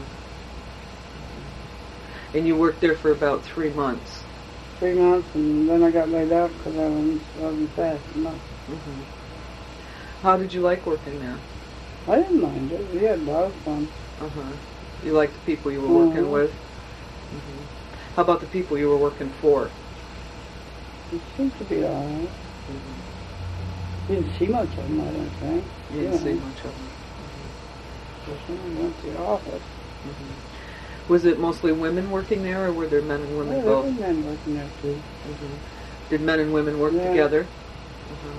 And you worked there for about three months. Three months, and then I got laid off because I wasn't, wasn't fast enough. Mm-hmm. How did you like working there? I didn't mind it. We had a lot of fun. Uh-huh. You liked the people you were working Mhm. with? Mm-hmm. How about the people you were working for? It seemed to be all right. Mm-hmm. Didn't see much of them, I don't think. You didn't Yeah. see much of them. Just when I went to the office. Mm-hmm. Was it mostly women working there, or were there men and women Yeah, there both? were men working there too. Mm-hmm. Did men and women work Yeah. together? Uh-huh.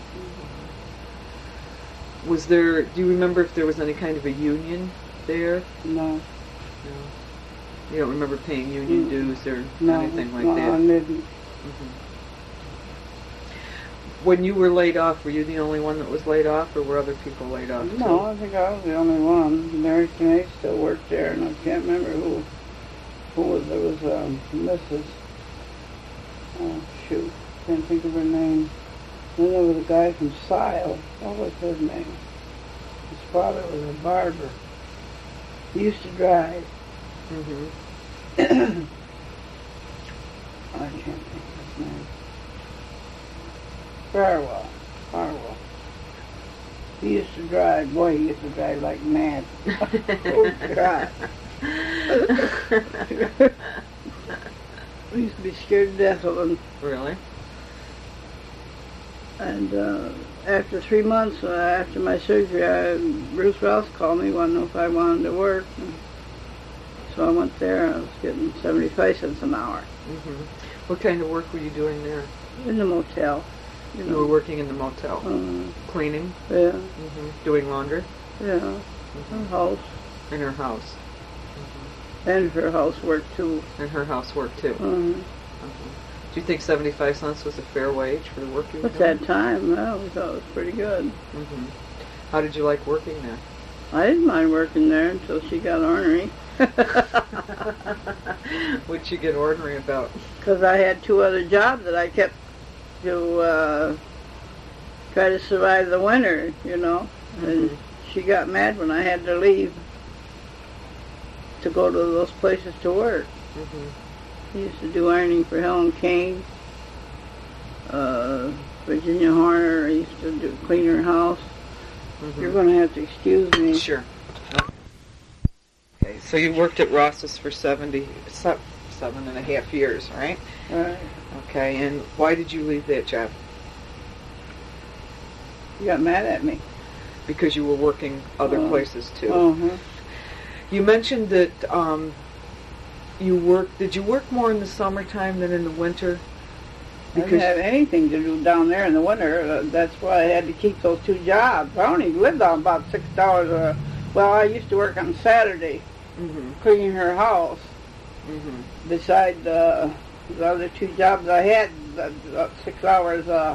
Was there, do you remember if there was any kind of a union there? No. No. You don't remember paying union Mm. dues or No. anything like no, that? I didn't. Mm-hmm. When you were laid off, were you the only one that was laid off, or were other people laid off too? No, I think I was the only one. Mary Kennedy still worked there, and I can't remember who who was there was um, Missus Oh shoot, can't think of her name. Then there was a guy from Sile. What was his name? His father was a barber. He used to drive. Mm-hmm. I can't think of his name. Farwell. Farwell. He used to drive. Boy, he used to drive like mad. Oh, God. We used to be scared to death of him. Really? And uh, after three months, uh, after my surgery, I, Bruce Rouse called me, wanted to know if I wanted to work. And so I went there. I was getting seventy-five cents an hour Mm-hmm. What kind of work were you doing there? in the motel. You, You know. were working in the motel, Um, cleaning, yeah, mm-hmm. doing laundry, yeah. mm-hmm. Her house. in her house, And her housework, too. and her housework too. Um, Mm-hmm. Do you think seventy-five cents was a fair wage for the work you were at doing? that time, well, we thought it was pretty good. Mm-hmm. How did you like working there? I didn't mind working there until she got ornery. What'd you get ornery about? Because I had two other jobs that I kept to uh, try to survive the winter, you know. And Mhm. she got mad when I had to leave to go to those places to work. Mm-hmm. I used to do ironing for Helen Kane, uh, Virginia Horner. I used to do clean her house. Mm-hmm. You're going to have to excuse me. Sure. Okay, so you worked at Ross's for seventy, se- seven and a half years, right? Right. Okay, and why did you leave that job? You got mad at me. Because you were working other Oh. places too. Uh-huh. You mentioned that um, you work. Did you work more in the summertime than in the winter? I didn't have anything to do down there in the winter. Uh, that's why I had to keep those two jobs. I only lived on about six dollars a. Well, I used to work on Saturday Mm-hmm. cleaning her house. Mm-hmm. Beside the, the other two jobs I had, the, the six hours a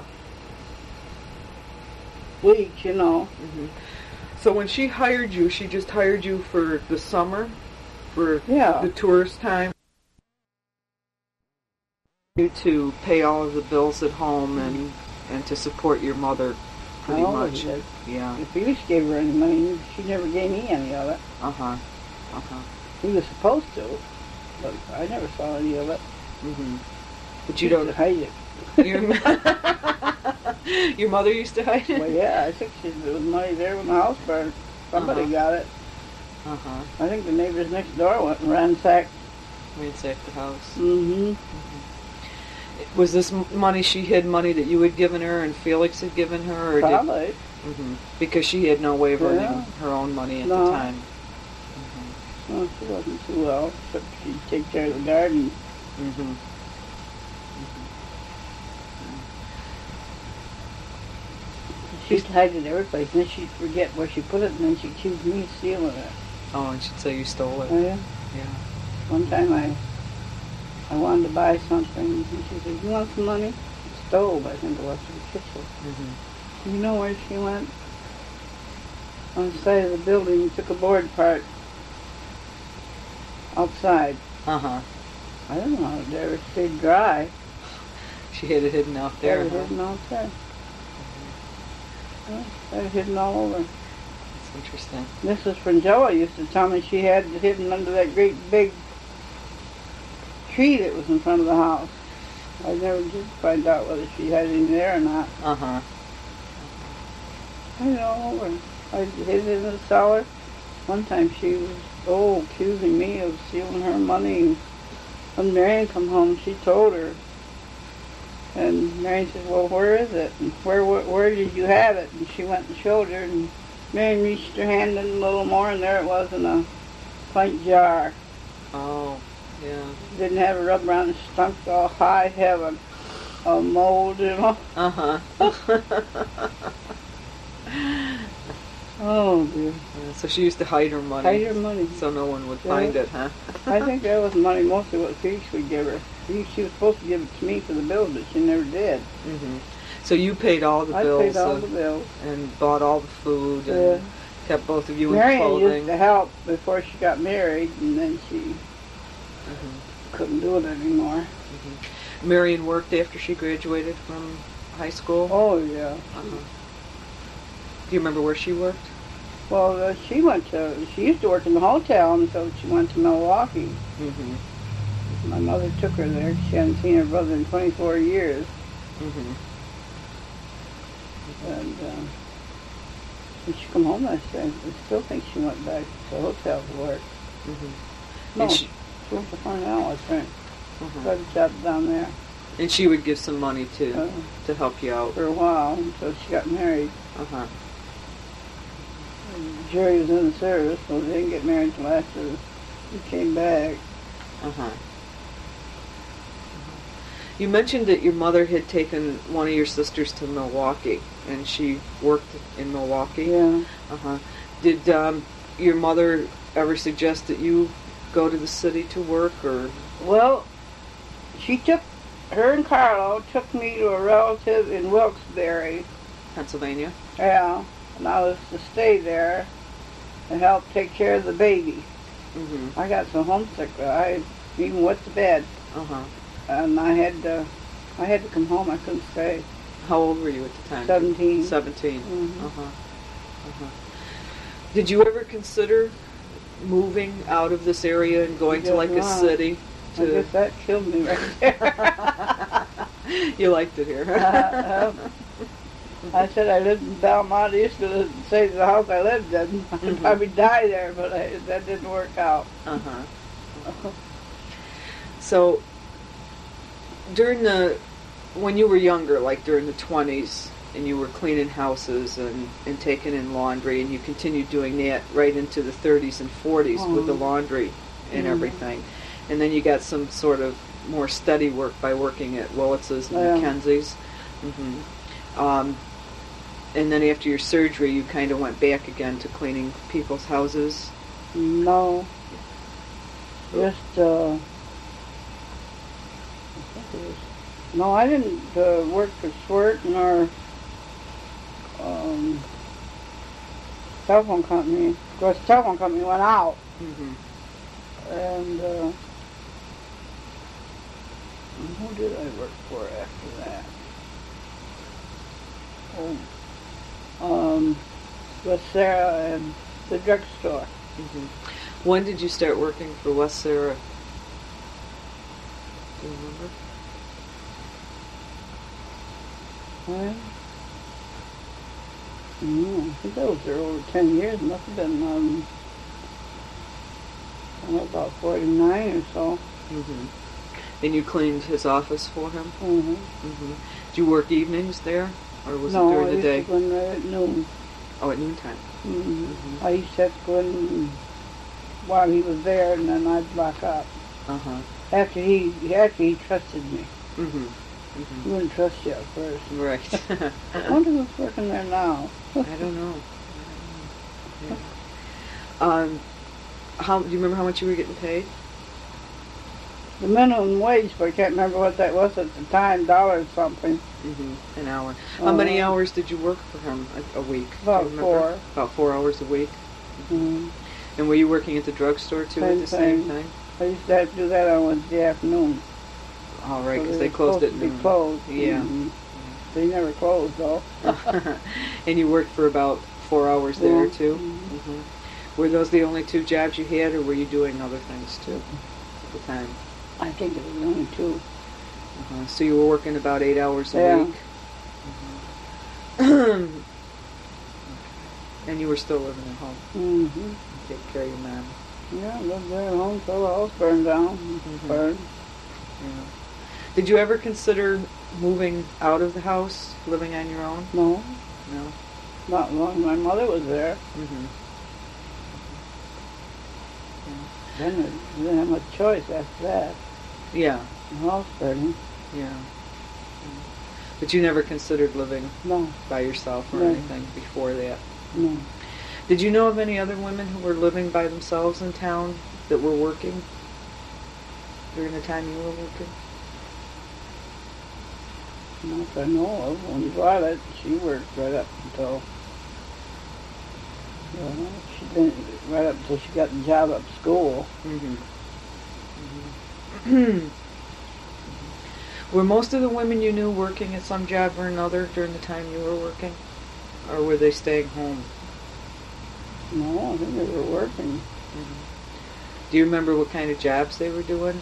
week, you know. Mm-hmm. So when she hired you, she just hired you for the summer, for Yeah. the tourist time, you to pay all of the bills at home and and to support your mother, pretty I always much. did. Yeah. If Felix gave her any money, she never gave me any of it. Uh huh. Uh huh. He was supposed to, but I never saw any of it. Mm-hmm. But you He don't. used to hide it. Your, your mother used to hide it? Well, yeah, I think she, there was money there when the house burned. Somebody Uh-huh. got it. Uh-huh. I think the neighbors next door went and ransacked. Ransacked the house. Mm-hmm. Was this m- money she hid money that you had given her and Felix had given her? Or Probably. Did, hmm Because she had no way of earning Yeah. her own money at No. the time. Well, she wasn't too well, except she'd take care of the garden. Mm-hmm. She'd hide it every place, and then she'd forget where she put it, and then she'd accuse me of stealing it. Oh, and she'd say you stole it. Oh, yeah? Yeah. One time I I wanted to buy something, and she said, "You want some money?" A stove, I think it was, for the kitchen. Mm-hmm. You know where she went? On the side of the building, took a board part outside. Uh-huh. I don't know how it ever stayed dry. She had it hidden out there. It was huh? hidden outside. Well, it was hidden all over. That's interesting. Missus Frangella used to tell me she had it hidden under that great big tree that was in front of the house. I never did find out whether she had any there or not. Uh-huh. I hid it all over. I hid it in the cellar. One time she was, oh, accusing me of stealing her money. When Marion come home, she told her. And Marion said, "Well, where is it? And where, where where did you have it?" And she went and showed her, and Marion reached her hand in a little more, and there it was in a pint jar. Oh, yeah. Didn't have a rubber on it, stunk all high heaven. A mold, you know. Uh-huh. Oh, dear. Uh, so she used to hide her money. Hide her money. So no one would Yeah. find it, huh? I think that was money mostly what Felix would give her. She, she was supposed to give it to me for the bills, but she never did. Mm-hmm. So you paid all the I bills paid all uh, the bills. and bought all the food and Yeah. kept both of you in Marion clothing. used to help before she got married, and then she Mm-hmm. couldn't do it anymore. Mm-hmm. Marion worked after she graduated from high school? Oh, yeah. Uh-huh. Do you remember where she worked? Well, uh, she went to, she used to work in the hotel until she went to Milwaukee. Mm-hmm. My mother took her there. She hadn't seen her brother in twenty-four years. Mm-hmm. And uh, when she come home last night, I still think she went back to the hotel to work. Mm-hmm. No, And she, she, went to Farnell, I think. uh-huh. Got a job down there And she would give some money to uh, to help you out. for a while until she got married. Uh-huh. And Jerry was in the service, so they didn't get married until after he came back. Uh-huh. You mentioned that your mother had taken one of your sisters to Milwaukee, and she worked in Milwaukee. Yeah. Uh-huh. Did um, your mother ever suggest that you go to the city to work, or? Well, she took, her and Carlo took me to a relative in Wilkes-Barre. Pennsylvania? Yeah. And I was to stay there and help take care of the baby. Mm-hmm. I got so homesick that I even went to bed. Uh-huh. And I had to, I had to come home. I couldn't stay. How old were you at the time? Seventeen. Seventeen. Mhm. Uh-huh. Uh-huh. Did you ever consider moving out of this area and going to Guess like a not. city? I To guess that killed me right there. You liked it here. uh, um, I said I lived in Belmont. I used to say the house I lived in. I'd Mhm. probably die there, but I, that didn't work out. Uh-huh. So, during the, when you were younger, like during the twenties, and you were cleaning houses and, and taking in laundry, and you continued doing that right into the thirties and forties with the Mhm. laundry and Mhm. everything. And then you got some sort of more steady work by working at Willitz's and Yeah. Mackenzie's. hmm Um, and then after your surgery, you kind of went back again to cleaning people's houses. No. Just, uh, I think it was, no, I didn't uh, work for Swirt nor um, telephone company. Of course, the telephone company went out, hmm and uh, who did I work for after that? Oh, um, with Sarah and the drugstore. hmm When did you start working for West Sarah? Do you remember? Well, mm, I think I was there over ten years. Must have been um, I don't know, about forty-nine or so. hmm And you cleaned his office for him? Mm-hmm. Mm-hmm. Did you work evenings there, or was no, it during I the used day? to go in there at noon. Oh, at noontime. Mm-hmm. Mm-hmm. I used to have to go in while he was there, and then I'd lock up. Uh-huh. After he, after he trusted me. Mm-hmm. He Mm-hmm. wouldn't trust you at first. Right. I wonder who's working there now. I don't know. I don't know. Yeah. Um, how do you remember how much you were getting paid? The minimum wage, but I can't remember what that was at the time, dollars something. Mm-hmm. An hour. How many Uh, hours did you work for him a, a week? Do you About remember? four. About four hours a week. Mm-hmm. And were you working at the drugstore too at Same the same thing. time? I used to have to do that on Wednesday afternoon. All right, So because they they were closed supposed at to be noon. closed. Yeah. Mhm. They never closed though. And you worked for about four hours there Yeah. too? Mhm. hmm Were those the only two jobs you had, or were you doing other things too at the time? I think it was only two. Uh-huh. So you were working about eight hours a Yeah. week? Mhm. And you were still living at home, Mm-hmm. take care of your mom. Yeah, I lived there at home till the house burned down. Mhm. Burned. Yeah. Did you ever consider moving out of the house, living on your own? No, No. not long. My mother was there. Mm-hmm. Then I didn't have much choice after that. Yeah. The house burning. Yeah. But you never considered living No, by yourself or No. anything before that? no. Did you know of any other women who were living by themselves in town that were working during the time you were working? Not that I know of. Only Violet, she worked right up until, well, she didn't, right up until she got the job at school. Mm-hmm. Mm-hmm. Were most of the women you knew working at some job or another during the time you were working? Or were they staying home? No, I think they were working. Mm-hmm. Do you remember what kind of jobs they were doing?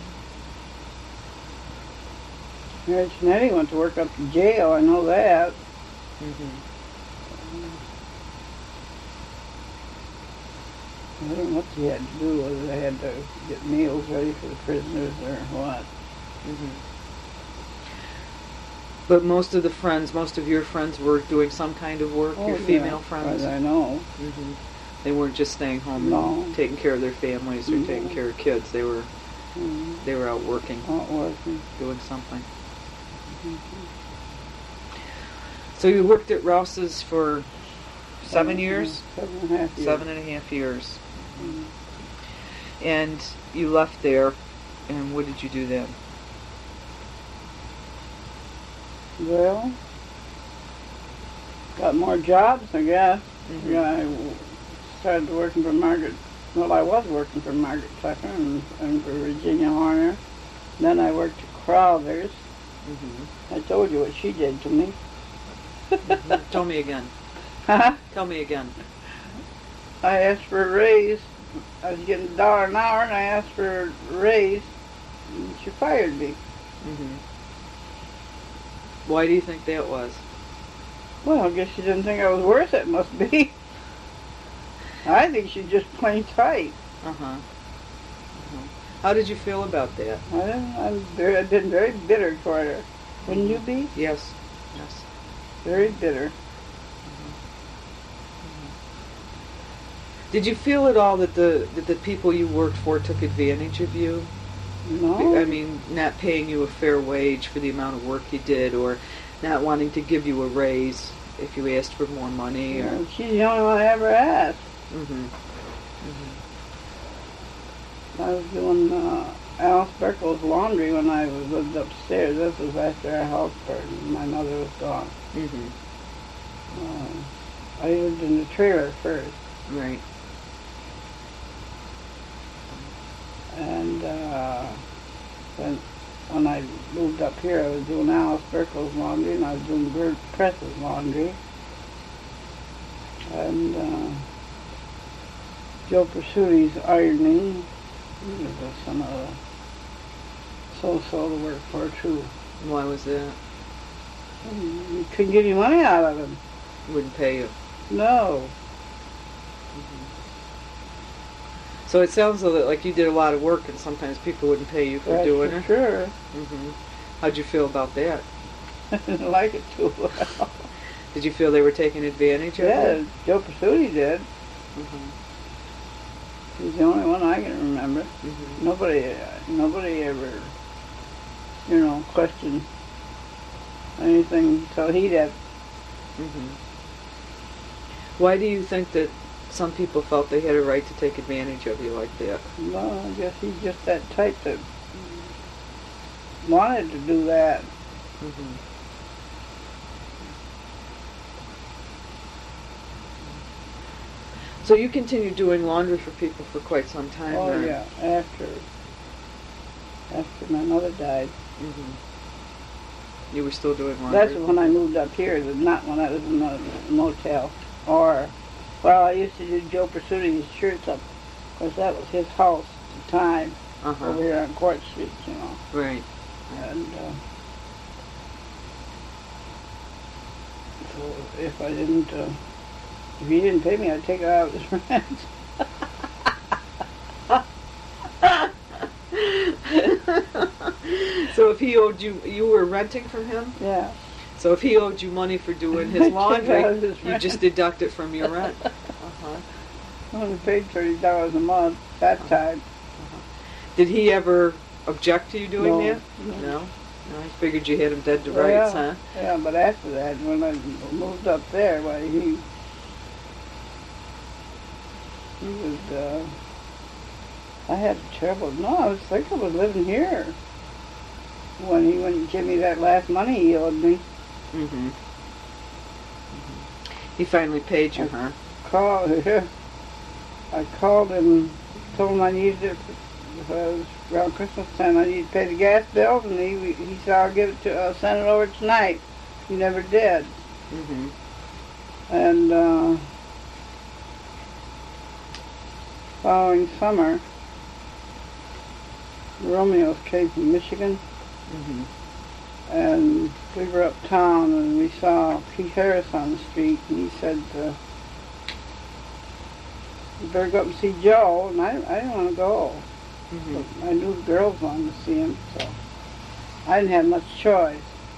Mary Chinetti went to work up to jail, I know that. Mm-hmm. I don't know what she had to do, whether they had to get meals ready for the prisoners or what. Mm-hmm. But most of the friends, most of your friends were doing some kind of work, Oh, your yeah, female as far friends? as I know. Mm-hmm. They weren't just staying home No. and taking care of their families or No. taking care of kids. They were Mm, they were out working, not working. doing something. Mhm. So you worked at Rouse's for seven years? Seven and a half years. Seven and a half years. Mhm. And you left there, and what did you do then? Well, got more jobs, I guess. Mhm. Yeah, I w- started working for Margaret. Well, I was working for Margaret Tucker and, and for Virginia Horner. Then I worked at Crowther's. Mm-hmm. I told you what she did to me. Tell me again. Huh? Tell me again. I asked for a raise. I was getting a dollar an hour, and I asked for a raise, and she fired me. Mm-hmm. Why do you think that was? Well, I guess she didn't think I was worth it, must be. I think she's just plain tight. Uh-huh. Uh-huh. How did you feel about that? I don't, I'm very, I've been very bitter toward her. Wouldn't you be? Yes. Yes. Very bitter. Did you feel at all that the that the people you worked for took advantage of you? No. I mean, not paying you a fair wage for the amount of work you did, or not wanting to give you a raise if you asked for more money, or. Well, she's the only one I ever asked. Mm-hmm. Mm-hmm. I was doing uh, Alice Berkel's laundry when I was lived upstairs. This was after our house burned. My mother was gone. Mm-hmm. Uh, I lived in the trailer first. Right. And uh, then when I moved up here, I was doing Alice Berkel's laundry, and I was doing Bert Press's laundry. And uh, Joe Pursuiti's ironing. He was a son of a so-so to work for, too. Why was that? You couldn't get any money out of him. Wouldn't pay you. No. So it sounds a little like you did a lot of work, and sometimes people wouldn't pay you for That's doing for it. sure. hmm How'd you feel about that? I didn't like it too well. Did you feel they were taking advantage of Yeah, you? Joe Pasuti did. hmm He's the only one I can remember. hmm Nobody, uh, nobody ever, you know, questioned anything. So he'd have. hmm Why do you think that some people felt they had a right to take advantage of you like that? Well, I guess he's just that type that wanted to do that. hmm So you continued doing laundry for people for quite some time Oh then? yeah, after after my mother died. hmm You were still doing laundry? That's when I moved up here, not when I was in the motel. Or, well, I used to do Joe Pasuti's shirts up, because that was his house at the time, Uh-huh. over here on Court Street, you know. Right. And uh, so if I didn't, uh, if he didn't pay me, I'd take it out of his rent. So if he owed you, you were renting from him? Yeah. So if he owed you money for doing his Take it laundry, out of his you rent. just deduct it from your rent. Uh-huh. I only paid thirty dollars a month that time. Did he ever object to you doing No, that? no. No? No, I figured you had him dead to Well, rights, yeah, huh? yeah, but after that, when I moved up there, why he he was. Uh, I had trouble. No, I was thinking I was living here when he went and gave me that last money he owed me. Mm-hmm. He finally paid you, huh? Called. I called him, told him I needed it because around Christmas time I needed to pay the gas bill, and he he said I'll give it to, I'll send it over tonight. He never did. Mm-hmm. And uh, following summer, Romeos came from Michigan, Mm-hmm. and we were uptown, and we saw Keith Harris on the street, and he said, uh, "You better go up and see Joe." And I, I didn't want to go. Mm-hmm. But I knew the girls wanted to see him, so I didn't have much choice.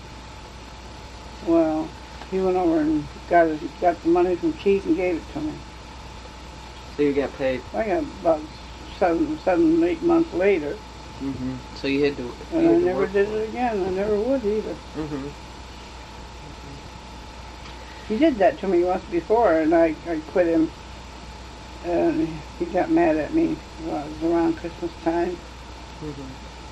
Well, he went over and got his, got the money from Keith and gave it to me. So you got paid. I got about seven, seven, eight months later, Mm-hmm. So you had to. You and I had to never work did for it again. I never would either. Mm-hmm. He did that to me once before, and I, I quit him. And he got mad at me. Well, it was around Christmas time, Mm-hmm.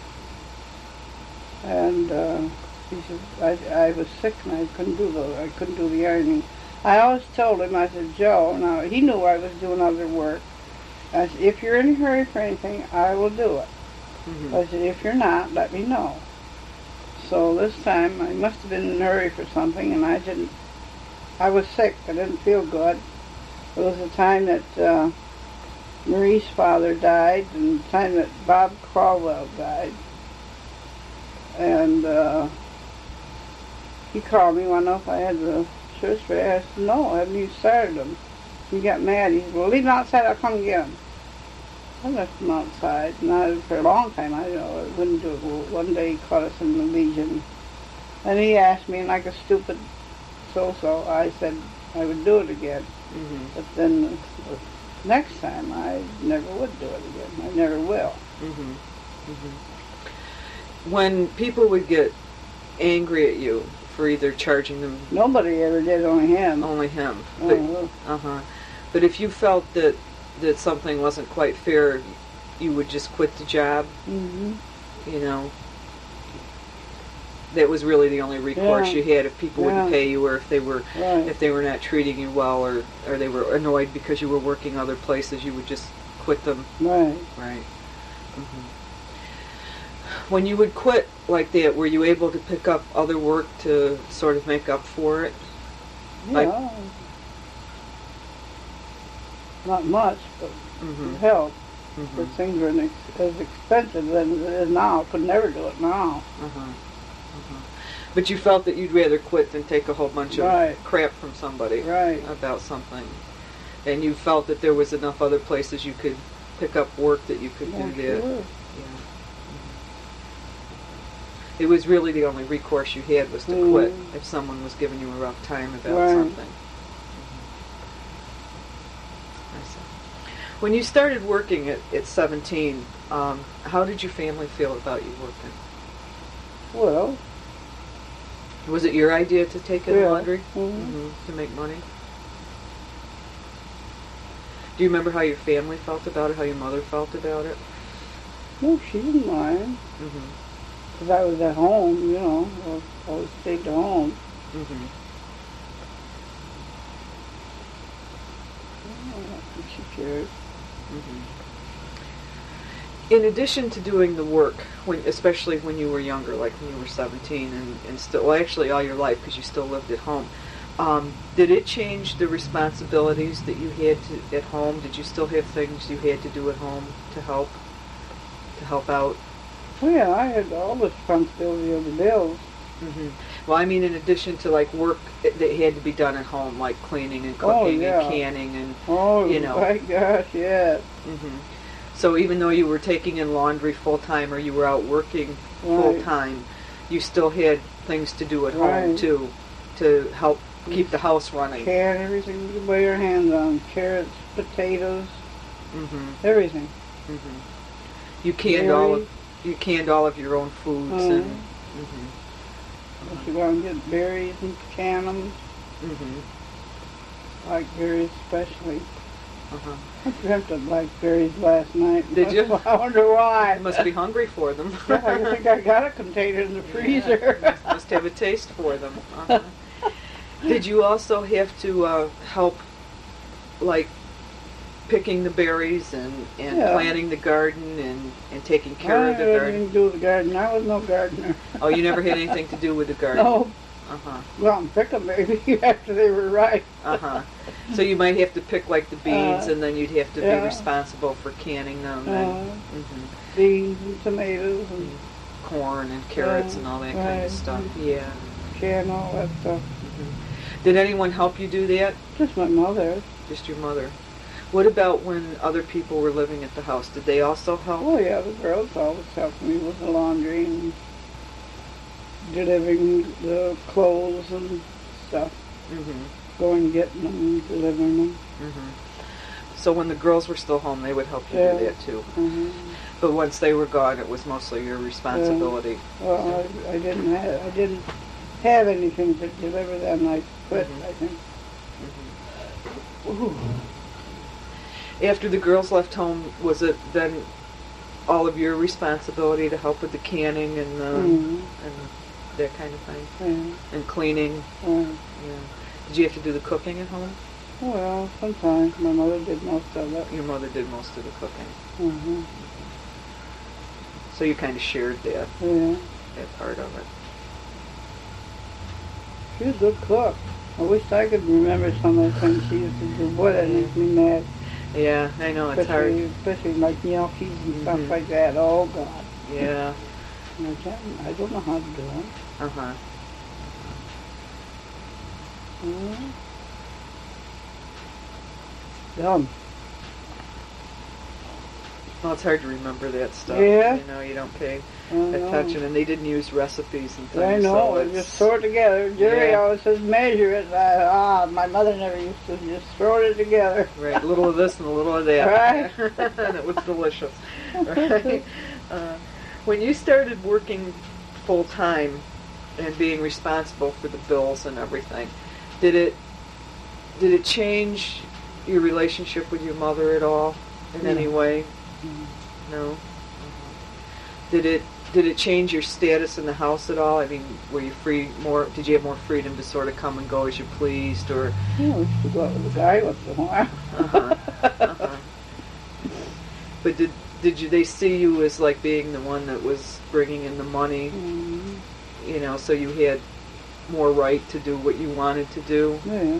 and uh, he said I, I was sick and I couldn't do the I couldn't do the ironing. I always told him, I said, Joe. Now he knew I was doing other work. I said, if you're in a hurry for anything, I will do it. Mm-hmm. I said, if you're not, let me know. So this time I must have been in a hurry for something, and I didn't. I was sick. I didn't feel good. It was the time that uh, Marie's father died, and the time that Bob Caldwell died. And uh, he called me, wanted to know if I had the shirts ready. I said, no, I haven't even started them. He got mad. He said, well, leave them outside. I'll come and get them. I left them outside, not for a long time. I, you know, I wouldn't do it. Well, one day he caught us in the Legion, and he asked me, like a stupid so-so, I said I would do it again. Mm-hmm. But then the, the next time, I never would do it again. I never will. Mm-hmm. Mm-hmm. When people would get angry at you for either charging them, Nobody ever did, only him. only him. Oh, But, well, uh-huh. But if you felt that that something wasn't quite fair, you would just quit the job. mhm. You know, that was really the only recourse Yeah. you had if people wouldn't Yeah. pay you, or if they were Right. if they were not treating you well, or or they were annoyed because you were working other places, you would just quit them. Right. Right. hmm When you would quit like that, were you able to pick up other work to sort of make up for it? Yeah. Like- Not much, but Mm-hmm. it helped. Mm-hmm. But things were ex- as expensive as it is now. I could never do it now. Uh-huh. Uh-huh. But you felt that you'd rather quit than take a whole bunch of Right. crap from somebody Right. about something. And you felt that there was enough other places you could pick up work that you could Yeah, do that. sure. Yeah. It was really the only recourse you had was to Mhm. quit if someone was giving you a rough time about Right. something. I see. When you started working at, at seventeen, um, how did your family feel about you working? Well, Was it your idea to take in Yeah. laundry? Mhm. hmm To make money? Do you remember how your family felt about it, how your mother felt about it? no, she didn't mind. hmm Because I was at home, you know. I always stayed at home. hmm I don't think she cared. In addition to doing the work, when, especially when you were younger, like when you were seventeen and, and still, well, actually all your life because you still lived at home, um, did it change the responsibilities that you had to, at home? Did you still have things you had to do at home to help, to help out? Well, yeah, I had all the responsibility of the bills. hmm Well, I mean, in addition to like work that had to be done at home, like cleaning and Oh, cooking yeah. and canning and, Oh, You know. my gosh, yes. hmm so even though you were taking in laundry full time or you were out working full Right. time, you still had things to do at home Right. too, to help keep the house running. Can everything you can lay your hands on. Carrots, potatoes, hmm everything. hmm You canned all Berries. of you canned all of your own foods Mhm. and. hmm If you go and get berries and can them, hmm like berries especially. Uh-huh. I dreamt of blackberries last night. Did you? I wonder why. You must be hungry for them. Yeah, I think I got a container in the freezer. Yeah, you must have a taste for them. Uh-huh. Did you also have to uh, help, like, picking the berries and, and Yeah. planting the garden and, and taking care I of the didn't garden? even do the garden. I was no gardener. Oh, you never had anything to do with the garden? No. Uh-huh. Well, and pick them maybe after they were ripe. Uh-huh. So you might have to pick, like, the beans, Uh, and then you'd have to yeah. be responsible for canning them, Uh, and mhm, beans and tomatoes and corn and carrots Yeah, and all that kind right. of stuff. Yeah. can, all that stuff. Mhm. Did anyone help you do that? Just my mother. Just your mother. What about when other people were living at the house? Did they also help? Oh yeah, the girls always helped me with the laundry and delivering the clothes and stuff. hmm Going and getting them and delivering them. hmm So when the girls were still home, they would help you Yeah. do that too. hmm But once they were gone, it was mostly your responsibility. Well, I, I didn't have I didn't have anything to deliver them. I quit. Mhm. I think. Mhm. After the girls left home, was it then all of your responsibility to help with the canning and the, Mhm. and that kind of thing, Yeah. and cleaning? Right. Yeah. Did you have to do the cooking at home? Well, sometimes my mother did most of it. Your mother did most of the cooking, hmm so you kind of shared that Yeah. that part of it. She was a good cook. I wish I could remember some of the things she used to do. Boy, that makes me mad. Yeah, I know it's Especially, hard. especially like gnocchis and stuff Mhm. like that. Oh God. Yeah. And I can't. I don't know how to do them. Uh huh. Mm. Dumb. Well, it's hard to remember that stuff. Yeah. You know, you don't pay I know. attention, and they didn't use recipes and things. I know. So I it's, just throw it together. Jerry Yeah. always says measure it. I, ah, my mother never used to just throw it together. Right, a little of this and a little of that. Right. And it was delicious. Right. Uh, when you started working full time and being responsible for the bills and everything, did it did it change your relationship with your mother at all in No. any way? Mhm. No. Uh-huh. Did it did it change your status in the house at all? I mean, were you free more? Did you have more freedom to sort of come and go as you pleased, or? Yeah, we used to go out with the guy once in a while. Uh-huh. Uh-huh. But did did you they see you as like being the one that was bringing in the money? Mhm. You know, so you had more right to do what you wanted to do. Yeah.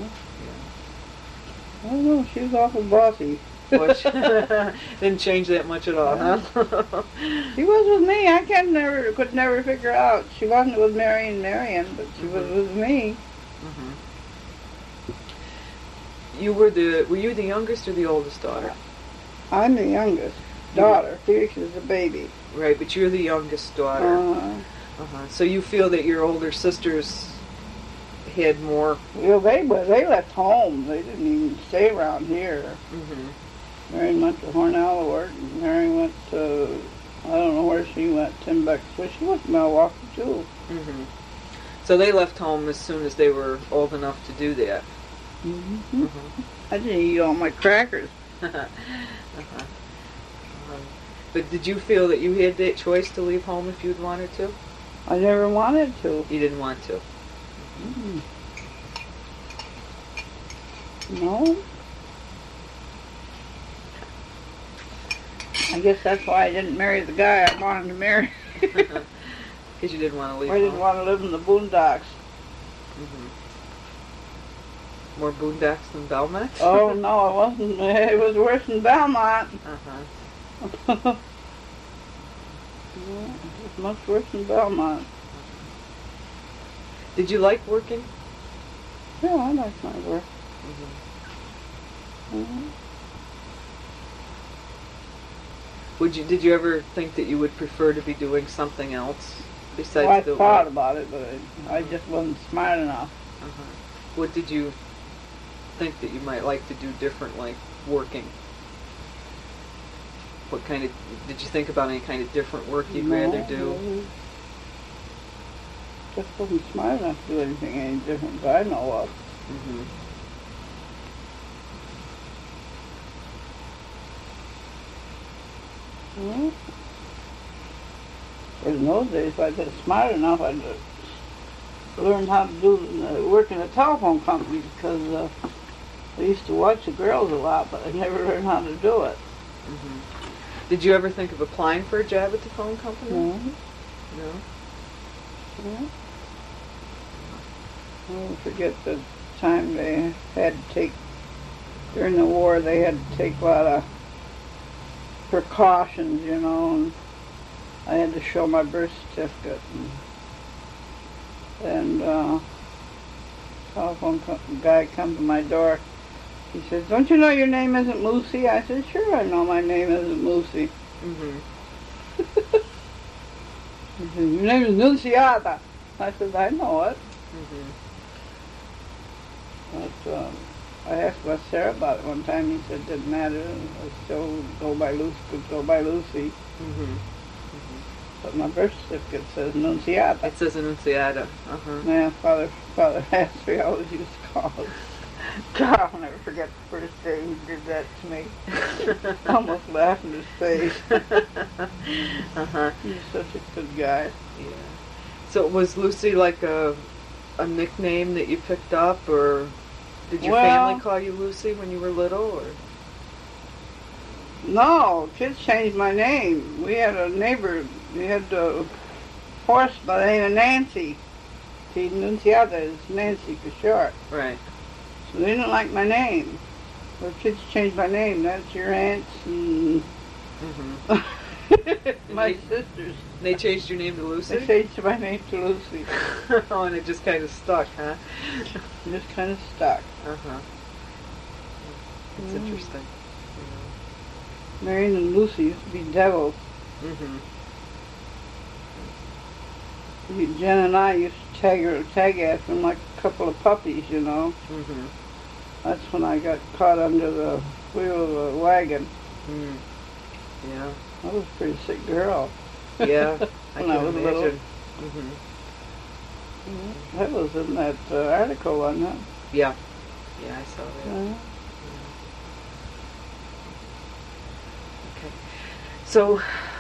I don't know. She was awful bossy. Which didn't change that much at all, huh? She was with me. I can never could never figure out. She wasn't with Mary and Marion, but she was Mhm. with me. Mhm. You were the were you the youngest or the oldest daughter? I'm the youngest daughter. Felix is the baby. Right, but you're the youngest daughter. Uh, Uh-huh. So you feel that your older sisters had more... well, they were, they left home. They didn't even stay around here. Mm-hmm. Mary went to Hornell to work, and Mary went to, I don't know where she went, Timbuktu. Well, she went to Milwaukee, too. Mm-hmm. So they left home as soon as they were old enough to do that. Mm-hmm. Mm-hmm. I didn't eat all my crackers. uh-huh. um, but did you feel that you had that choice to leave home if you'd wanted to? I never wanted to. You didn't want to? Mm. No. I guess that's why I didn't marry the guy I wanted to marry. Because you didn't want to leave I didn't home? want to live in the boondocks. Mm-hmm. More boondocks than Belmont? Oh, no, it wasn't. It was worse than Belmont. Uh-huh. Yeah, it was much worse than Belmont. Did you like working? Yeah, I liked my work. Mm-hmm. Mm-hmm. Would you? Did you ever think that you would prefer to be doing something else besides Well, I the thought work? about it, but I, I just wasn't smart enough. Uh-huh. What did you think that you might like to do differently working? What kind of, did you think about any kind of different work you'd No, rather do? really. Just wasn't smart enough to do anything any different that I know of. Mm-hmm. Mm-hmm. In those days, if I was smart enough, I'd learn how to do uh, work in a telephone company because uh, I used to watch the girls a lot, but I never learned how to do it. Mm-hmm. Did you ever think of applying for a job at the phone company? No. No? Yeah. I'll forget the time they had to take, during the war, they had to take a lot of precautions, you know, and I had to show my birth certificate. And, and uh, telephone co- guy come to my door. He said, "Don't you know your name isn't Lucy?" I said, "Sure, I know my name isn't Lucy." Mm-hmm. He said, "Your name is Nunciata." I said, "I know it." Mm-hmm. But um, I asked my Sarah about it one time. He said it didn't matter. I still go by Lucy, could go by Lucy. Mm-hmm. Mm-hmm. But my birth certificate says Nunciata. It says Annunciata. Uh-huh. Yeah, Father, Father Ashley always used to call it. God, I'll never forget the first day he did that to me. I almost laughed in his face. Uh-huh. He's such a good guy. Yeah. So was Lucy like a a nickname that you picked up, or did your Well- family call you Lucy when you were little, or? No, kids changed my name. We had a neighbor, we had a horse by the name of Nancy. See, Nunciata is Nancy for short. Right. So they didn't like my name. So kids changed my name. That's your aunt's and Mm-hmm. my they, sisters. They changed your name to Lucy? They changed my name to Lucy. Oh, and it just kind of stuck, huh? Just kind of stuck. Uh-huh. It's Mm. interesting. Marion and Lucy used to be devils. Mm-hmm. Jen and I used to tag her, tag after them like a couple of puppies, you know. Mm-hmm. That's when I got caught under the wheel of a wagon. Mm. Yeah. I was a pretty sick girl. Yeah, I When I can was little. imagine. Mm-hmm. That was in that uh, article, wasn't it? Yeah. Yeah, I saw that. Yeah. Okay. So,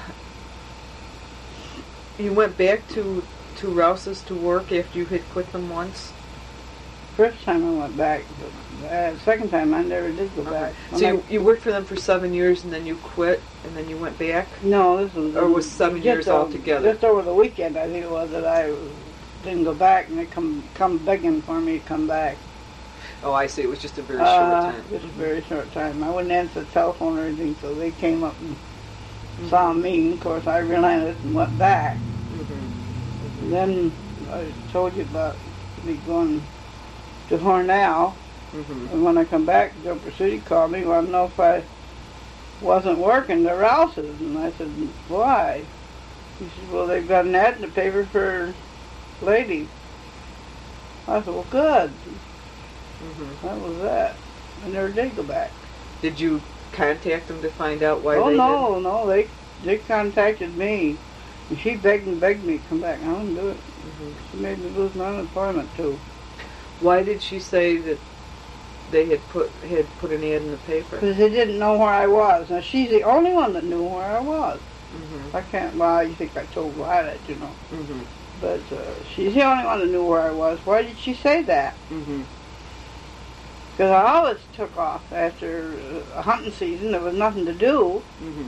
you went back to, to Rouse's to work after you had quit them once? First time I went back, but uh, second time I never did go Okay. back. When So I- you, you worked for them for seven years and then you quit and then you went back? no, this was Or was seven just years o- altogether? Just over the weekend, I think it was that I didn't go back, and they come come begging for me to come back. Oh, I see. It was just a very Uh, short time. Just a very short time. I wouldn't answer the telephone or anything, so they came up and saw me. Of course, I relented and went back. Mm-hmm. And then I told you about me going to Hornell. Mm-hmm. And when I come back, Jumper City called me, wanted to know if I wasn't working, the Rouses. And I said, why? He said, well, they've got an ad in the paper for ladies. I said, well, good. Mm-hmm. That was that. I never did go back. Did you contact them to find out why oh, they no, didn't? no, they they contacted me. And she begged and begged me to come back. I wouldn't do it. Mm-hmm. She made me lose my unemployment, too. Why did she say that they had put had put an ad in the paper? Because they didn't know where I was. Now, she's the only one that knew where I was. Mm-hmm. I can't lie. You think I told Violet, you know. Mm-hmm. But uh, she's the only one that knew where I was. Why did she say that? Mm-hmm. Because I always took off after uh, hunting season. There was nothing to do. Mm-hmm.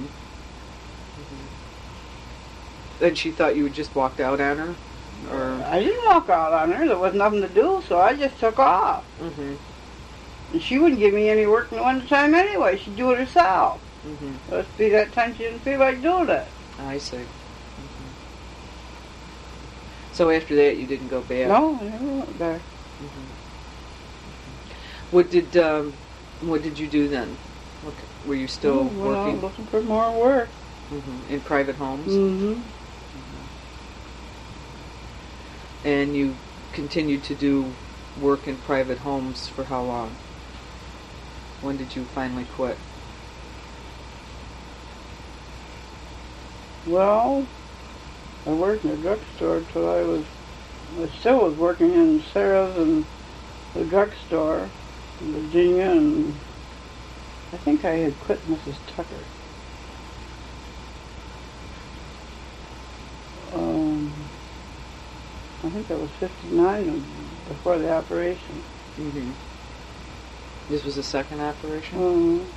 Mm-hmm. And she thought you had just walked out on her? Or? I didn't walk out on her. There was nothing to do, so I just took off. Mm-hmm. And she wouldn't give me any work in the wintertime anyway. She'd do it herself. Mm-hmm. Must be that time she didn't feel like doing it. I see. Mm-hmm. So after that, you didn't go back? No, I never went back. Mm-hmm. What did um, what did you do then? What, were you still Oh, well, working looking for more work. mm-hmm. in private homes? Mm-hmm. And you continued to do work in private homes for how long? When did you finally quit? Well, I worked in a drugstore till I was, I still was working in Sarah's and the drugstore in Virginia, and I think I had quit Missus Tucker. Um, I think I was fifty-nine before the operation. Mm-hmm. This was the second operation? Um,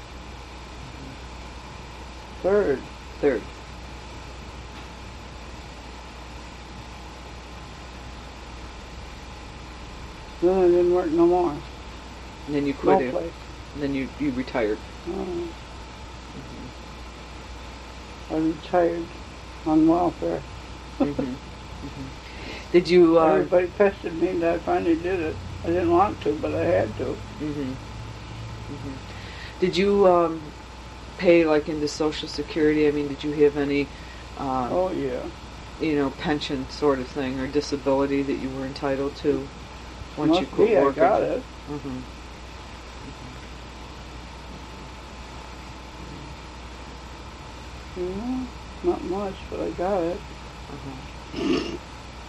third. Third. Then I didn't work no more. And then you quit No it. place. And then you, you retired. Um, Mm-hmm. I retired on welfare. Mm-hmm. Mm-hmm. Did you... Uh, Everybody pestered me and I finally did it. I didn't want to, but I had to. Mm-hmm. Mm-hmm. Did you um, pay like into Social Security? I mean, did you have any, uh, Oh, yeah. you know, pension sort of thing or disability that you were entitled to once Must you quit be, I working? got it. Mm-hmm. Yeah, not much, but I got it. Uh-huh.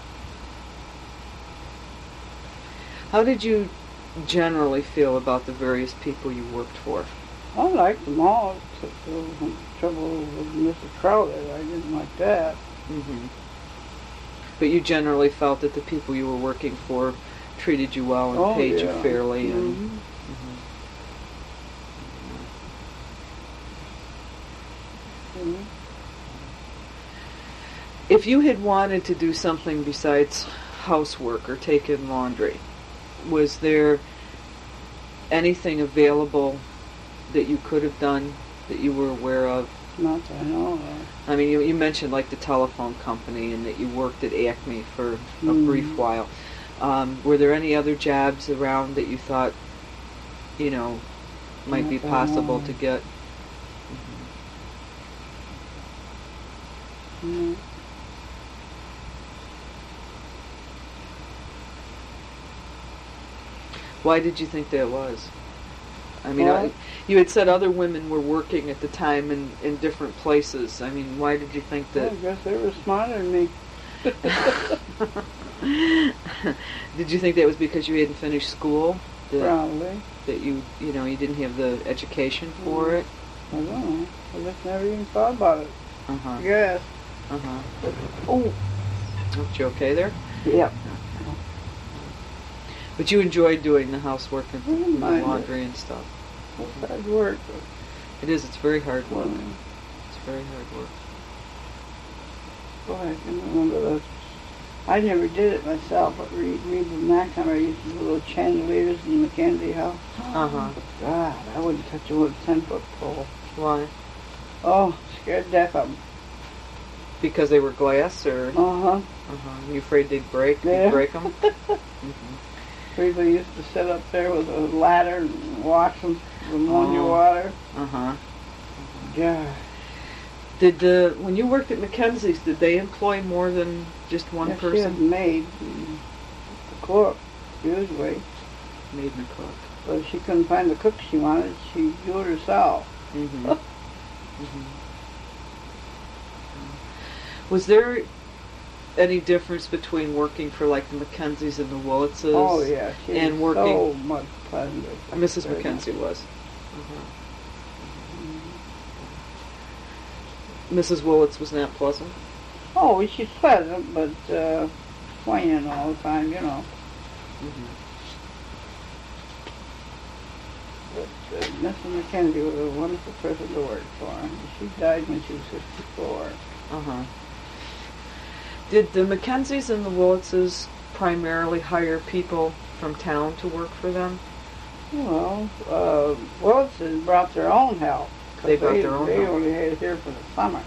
How did you generally feel about the various people you worked for? I liked them all, except for the trouble with Missus Crowder. I didn't like that. Mm-hmm. But you generally felt that the people you were working for treated you well and Oh, paid yeah. you fairly. And Mhm. Mhm. Mhm. If you had wanted to do something besides housework or take in laundry, was there anything available that you could have done that you were aware of? Not that I know of. I mean, you, you mentioned like the telephone company and that you worked at Acme for a Mm. brief while. Um, were there any other jobs around that you thought, you know, might Not be that I possible know to of. get? Mhm. Why did you think that was? I mean, Well- I, you had said other women were working at the time in, in different places. I mean, why did you think Well, I that? guess they were smarter than me. Did you think that was because you hadn't finished school? That, Probably. that you, you know, you didn't have the education for Mm. it? I don't know. I just never even thought about it. Uh-huh. Yes. Uh-huh. Oh, you okay there? Yep. But you enjoyed doing the housework and I didn't the mind it. laundry and stuff. It's hard work. It is. It's very hard work. Mm. It's very hard work. Boy, I can remember those. I never did it myself, but Reed, Reed and McNamara used to do little chandeliers in the Mackenzie house. Uh-huh. God, I wouldn't touch a wood ten-foot pole. Why? Oh, scared death of them. Because they were glass, or Uh-huh. uh-huh. You afraid they'd break? Yeah. You'd break them. Mm-hmm. People used to sit up there with a ladder and wash them with ammonia Oh. water. Uh huh. gosh. Did the when you worked at Mackenzie's, did they employ more than just one Yeah, she had person? maid and a cook, usually. Maid and a cook. But if she couldn't find the cook she wanted, she'd do it herself. Mm-hmm. mm-hmm. Was there any difference between working for like the Mackenzies and the Willitses? Oh, yeah. She and was working- so much pleasanter. Missus Very Mackenzie much. was. Uh-huh. Missus Willits was not pleasant? Oh, she's pleasant, but uh, whining all the time, you know. Mm-hmm. But uh, Missus Mackenzie was a wonderful person to work for. She died when she was fifty-four. Uh-huh. Did the Mackenzies and the Willitses primarily hire people from town to work for them? Well, uh, Wilson brought their own help. 'Cause They brought their own They help. only had it here for the summer.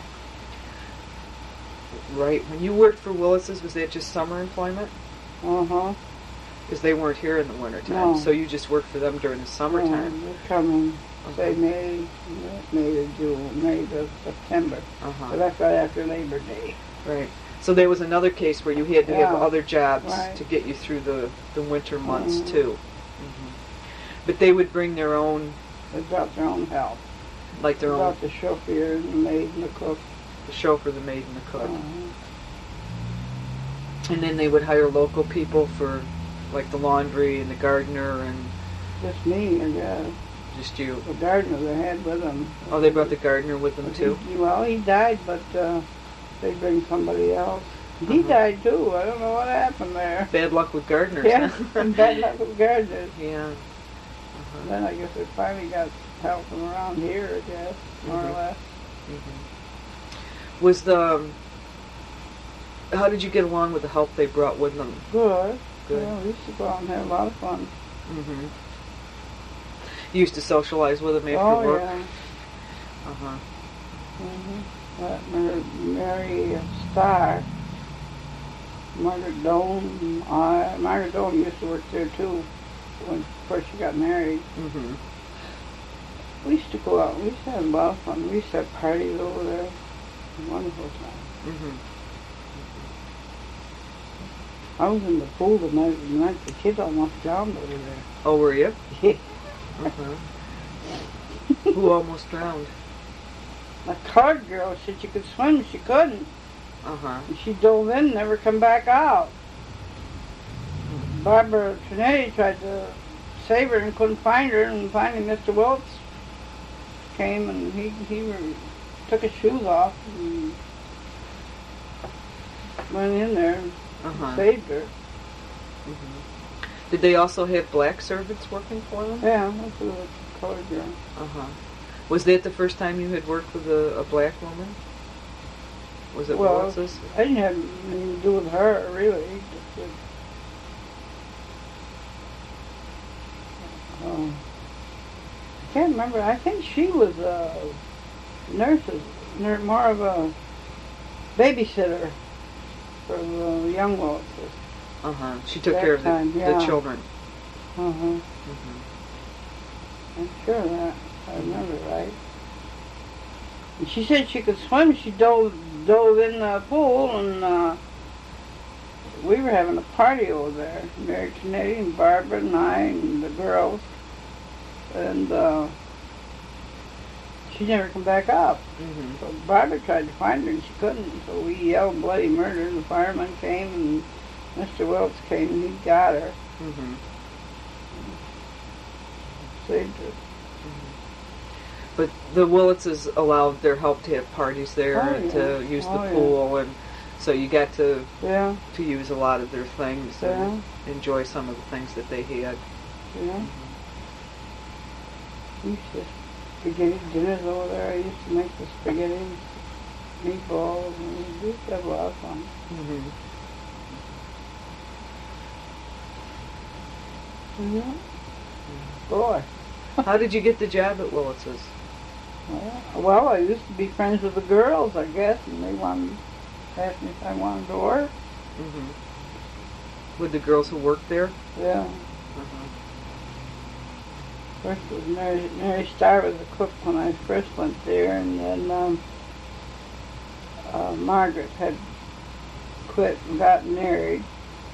Right. When you worked for Willitses, was that just summer employment? Uh-huh. Because they weren't here in the wintertime. No. So you just worked for them during the summertime. They come in, say Uh-huh. May, May to June, May to September. But Uh-huh. that's right after Labor Day. Right. So there was another case where you had to have Yeah. other jobs Right. to get you through the, the winter months, Mhm. too. hmm But they would bring their own, They brought their own help. like They their own, brought the chauffeur and the maid and the cook. the chauffeur, the maid, and the cook. Uh-huh. And then they would hire local people for, like, the laundry and the gardener and Just me, I guess. just you. The gardener they had with them. Oh, they brought the gardener with them, But too? He, well, he died, but uh, they bring somebody else. He Uh-huh. died too. I don't know what happened there. Bad luck with gardeners. Yeah, huh? bad luck with gardeners. Yeah. Uh-huh. Then I guess they finally got help from around here, I guess, more Mhm. or less. Mhm. Was the... um, How did you get along with the help they brought with them? Good. Good. Yeah, we used to go out and have a lot of fun. Mm-hmm. You used to socialize with them after oh, work? yeah. Uh-huh. Mm-hmm. That Mary, Mary Starr, Margaret Doan, I, Margaret Doan used to work there too when first she got married. Mm-hmm. We used to go out. We used to have a lot of fun. We used to have parties over there. Wonderful time. Mm-hmm. I was in the pool the night, the night the kids almost drowned over there. Oh, were you? Yeah. Uh-huh. Who almost drowned? A colored girl said she could swim. She couldn't. Uh-huh. And she dove in and never come back out. Barbara Trinetti tried to save her and couldn't find her. And finally Mister Wilkes came and he, he re- took his shoes off and went in there and Uh-huh. saved her. Mm-hmm. Did they also have black servants working for them? Yeah, that's a colored girl. Uh-huh. Was that the first time you had worked with a, a black woman? Was it Well, Willis's? I didn't have anything to do with her, really. Just that, um, I can't remember. I think she was a nurse, ner- more of a babysitter for the young Willises. Uh-huh. She took That care of the, time, the yeah. children. Uh-huh. Mm-hmm. I'm sure of that. I remember right. And she said she could swim. She dove dove in the pool, and uh, we were having a party over there. Mary Trinetti and Barbara and I and the girls. And uh, she never come back up. Mm-hmm. So Barbara tried to find her, and she couldn't. So we yelled bloody murder. The fireman came, and Mister Wilkes came, and he got her, Mm-hmm. saved her. But the Willitses allowed their help to have parties there Oh, and yeah. to use Oh, the yeah. pool, and so you got to Yeah, to use a lot of their things yeah, and enjoy some of the things that they had. yeah. We used to spaghetti dinners over there. I used to make the spaghetti, meatballs, and we used to have a lot of fun. Mm-hmm. Yeah. Boy. How did you get the job at Willits's? Well, well, I used to be friends with the girls, I guess, and they wanted asked me if I wanted to work. Mm-hmm. With the girls who worked there? Yeah. Uh-huh. First was Mary, Mary Starr was the cook when I first went there, and then um, uh, Margaret had quit and got married.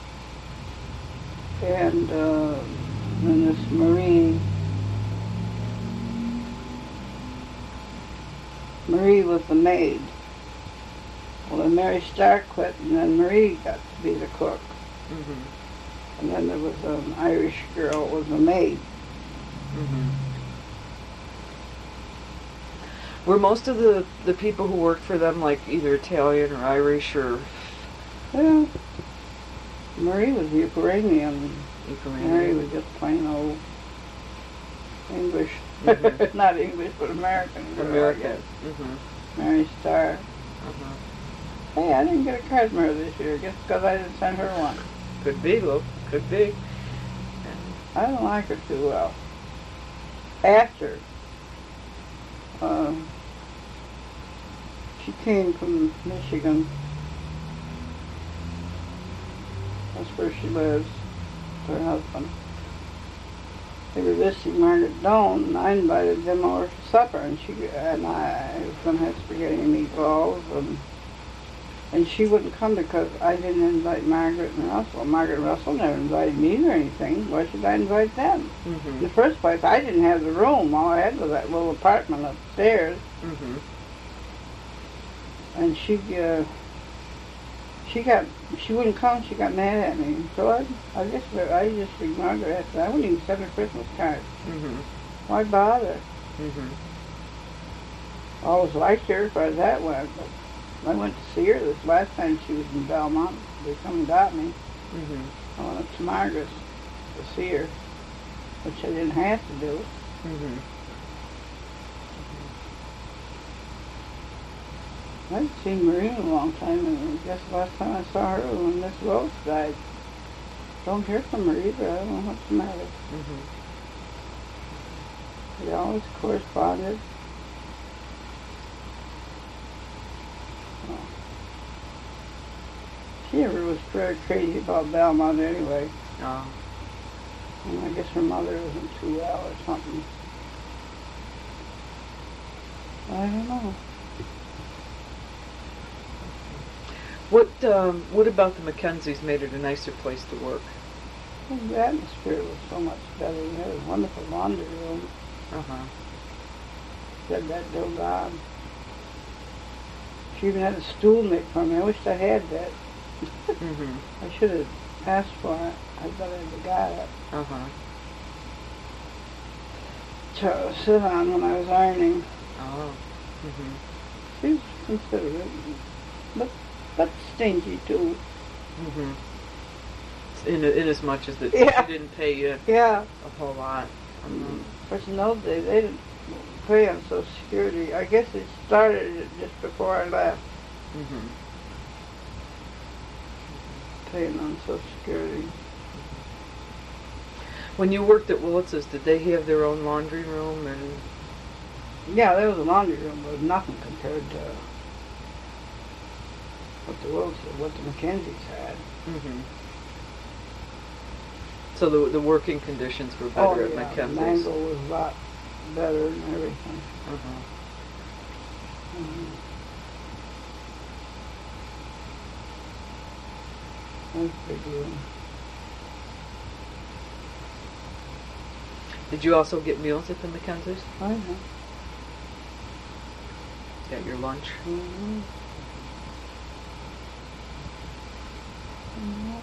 And uh, then this Marie, Marie was the maid. Well, then Mary Starr quit, and then Marie got to be the cook. Mm-hmm. And then there was an Irish girl who was a maid. Mm-hmm. Were most of the, the people who worked for them like either Italian or Irish or Well, Marie was Ukrainian. Ukrainian? Mary was just plain old English. Mm-hmm. Not English, but American. girl, I American. guess. Mm-hmm. Mary Starr. Uh-huh. Hey, I didn't get a card from her this year just because I didn't send her one. Could be, Lou. Could be. I don't like her too well. After uh, she came from Michigan, that's where she lives, with her husband. They were visiting Margaret Doan, and I invited them over for supper, and she and I was going to have spaghetti and meatballs, and and she wouldn't come because I didn't invite Margaret and Russell. Margaret and Russell never invited me or anything. Why should I invite them? Mm-hmm. In the first place, I didn't have the room. All I had was that little apartment upstairs. Mm-hmm. And she, uh, she got, she wouldn't come. She got mad at me. So I, I just, I just ignored her. I said, I wouldn't even send her Christmas cards. Mm-hmm. Why bother? Mm-hmm. I always liked her as far as that went. But I went to see her this last time she was in Belmont. They come and got me. Mm-hmm. I went up to Margaret's to see her, which I didn't have to do. Mm-hmm. I hadn't seen Marie in a long time, and I guess the last time I saw her was when Miss Rose died. Don't hear from her either. I don't know what's the matter. Mm-hmm. We always corresponded. Oh. She never was very crazy about Belmont anyway. Oh. And I guess her mother wasn't too well or something. I don't know. What um, What about the Mackenzies made it a nicer place to work? The atmosphere was so much better. We had a wonderful laundry room. Uh-huh. Said that till on. She even had a stool made for me. I wished I had that. Mm-hmm. I should have asked for it. I bet I'd have got it Uh-huh. to sit on when I was ironing. Oh. Mm-hmm. She was considerate, but but stingy too. Mm-hmm. In, in as much as that Yeah. she didn't pay you Yeah. a whole lot. Mm-hmm. Of course, in those days they didn't pay on Social Security. I guess it started just before I left, Mm-hmm. paying on Social Security. When you worked at Willitz's, did they have their own laundry room and? Yeah, there was a laundry room, but nothing compared to what the Wills, what the Mackenzies had. Mm-hmm. So the the working conditions were better Oh, at yeah, Mackenzie's. Mango was a lot better and everything. Uh-huh. Mm-hmm. That's a big room. Did you also get meals at the Mackenzies? I know. At your lunch? Mm-hmm. Mm-hmm.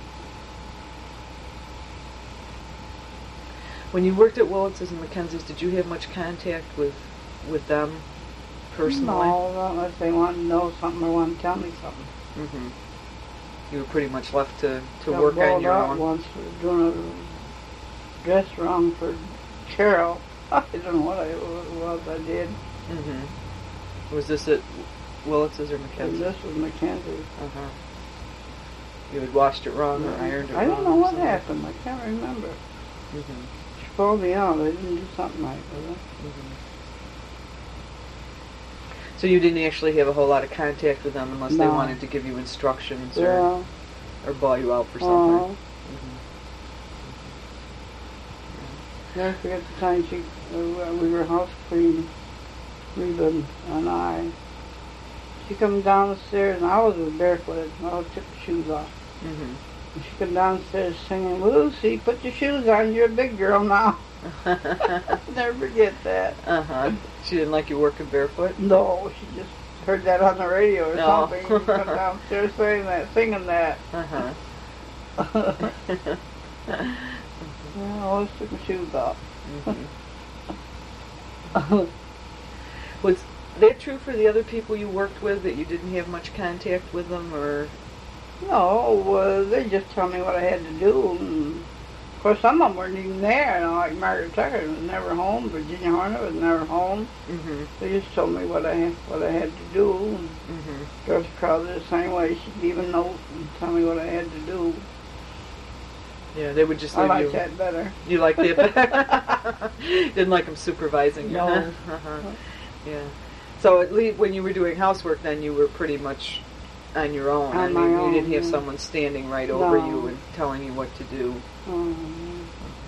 When you worked at Willitz's and Mackenzie's, did you have much contact with with them personally? No, not unless they want to know something or want to tell me something. Mm-hmm. You were pretty much left to, to Got work on bawled your out own. once for doing a dress wrong for Carol. I don't know what I, what it was I did. Mm-hmm. Was this at Willitz's or And Mackenzie's? this was Mackenzie. Uh-huh. You had washed it wrong or ironed it I wrong don't know or what something. happened. I can't remember. Mm-hmm. She called me out. I didn't do something right with her. Mm-hmm. So you didn't actually have a whole lot of contact with them unless they No. wanted to give you instructions or, Yeah. or ball you out for something. Uh, Mm-hmm. Never forget the time she, uh, we were house cleaning, Reba and I. She come down the stairs, and I was barefooted. I took the shoes off. Mm-hmm. And she come downstairs singing, "Lucy, put your shoes on. You're a big girl now." Never forget that. Uh-huh. She didn't like you working barefoot? No, she just heard that on the radio or No. something. She come downstairs saying that, singing that. Uh-huh. Yeah, I always took my shoes off. Mm-hmm. Was that true for the other people you worked with, that you didn't have much contact with them, or? No, uh, they just told me what I had to do. And of course, some of them weren't even there. You know, like Margaret Tucker was never home. Virginia Horner was never home. Mm-hmm. They just told me what I what I had to do. And Mm-hmm. Dorothy Crowther the same way. She'd leave a note and tell me what I had to do. Yeah, they would just I leave like you. that better. You liked it better? Didn't like them supervising you? No. Uh-huh. Yeah. So at least when you were doing housework, then you were pretty much on your own. On I mean, my you own, didn't have yeah. someone standing right over No. you and telling you what to do. Um,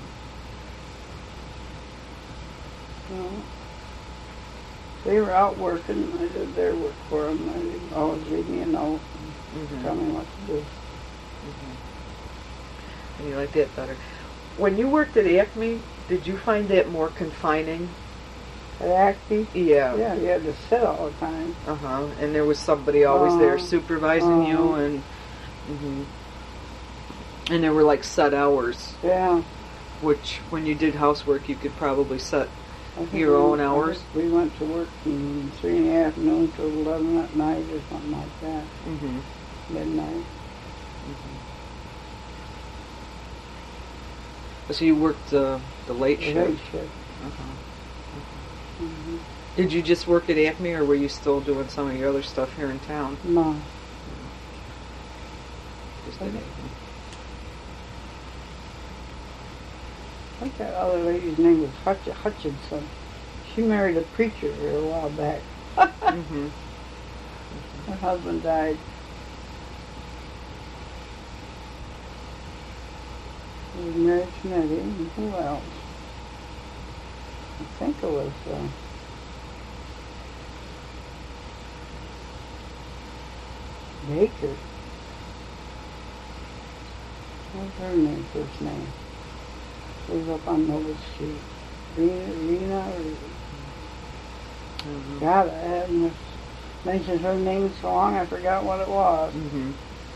well, they were out working. I did their work for them. They always leave me a note and Mm-hmm. tell me what to do. Mm-hmm. And you liked that better. When you worked at Acme, did you find that more confining? At Acme, Yeah. yeah, you had to sit all the time. Uh-huh. And there was somebody always Uh, there supervising you, uh. and hmm and there were like set hours, Yeah. which when you did housework, you could probably set. I think Your we- own I hours? think We went to work from three in the afternoon till eleven at night or something like that, Mm-hmm. midnight. So you worked uh, the late The shift. late shift. Uh-huh. Mm-hmm. Did you just work at Acme, or were you still doing some of your other stuff here in town? No. Just at Okay. Acme. I think that other lady's name was Hutch- Hutchinson. She married a preacher a while back. Mm-hmm. Her husband died. He was married to Nettie, and who else? I think it was uh, Baker. What's her name, first name? Lives up on Nova Street. Rena, Rena, or Mm-hmm. God, I haven't mentioned her name so long I forgot what it was. Mm-hmm.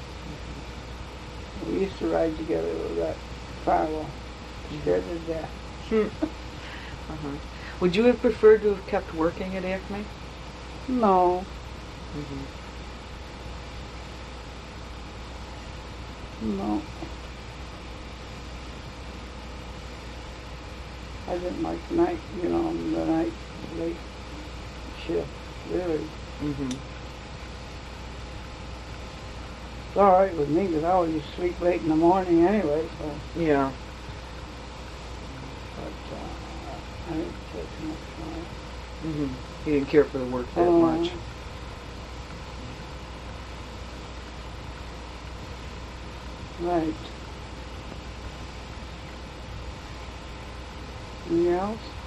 We used to ride together with that Farwell. Scared to death. Uh-huh. Would you have preferred to have kept working at Acme? No, Mm-hmm. no. I didn't like the night, you know, the night late shift, really. Mm-hmm. It's all right with me because I always sleep late in the morning anyway, so. Yeah. But uh, I didn't take too much time. Mm-hmm. You didn't care for the work that Oh. much. Right. Anything else?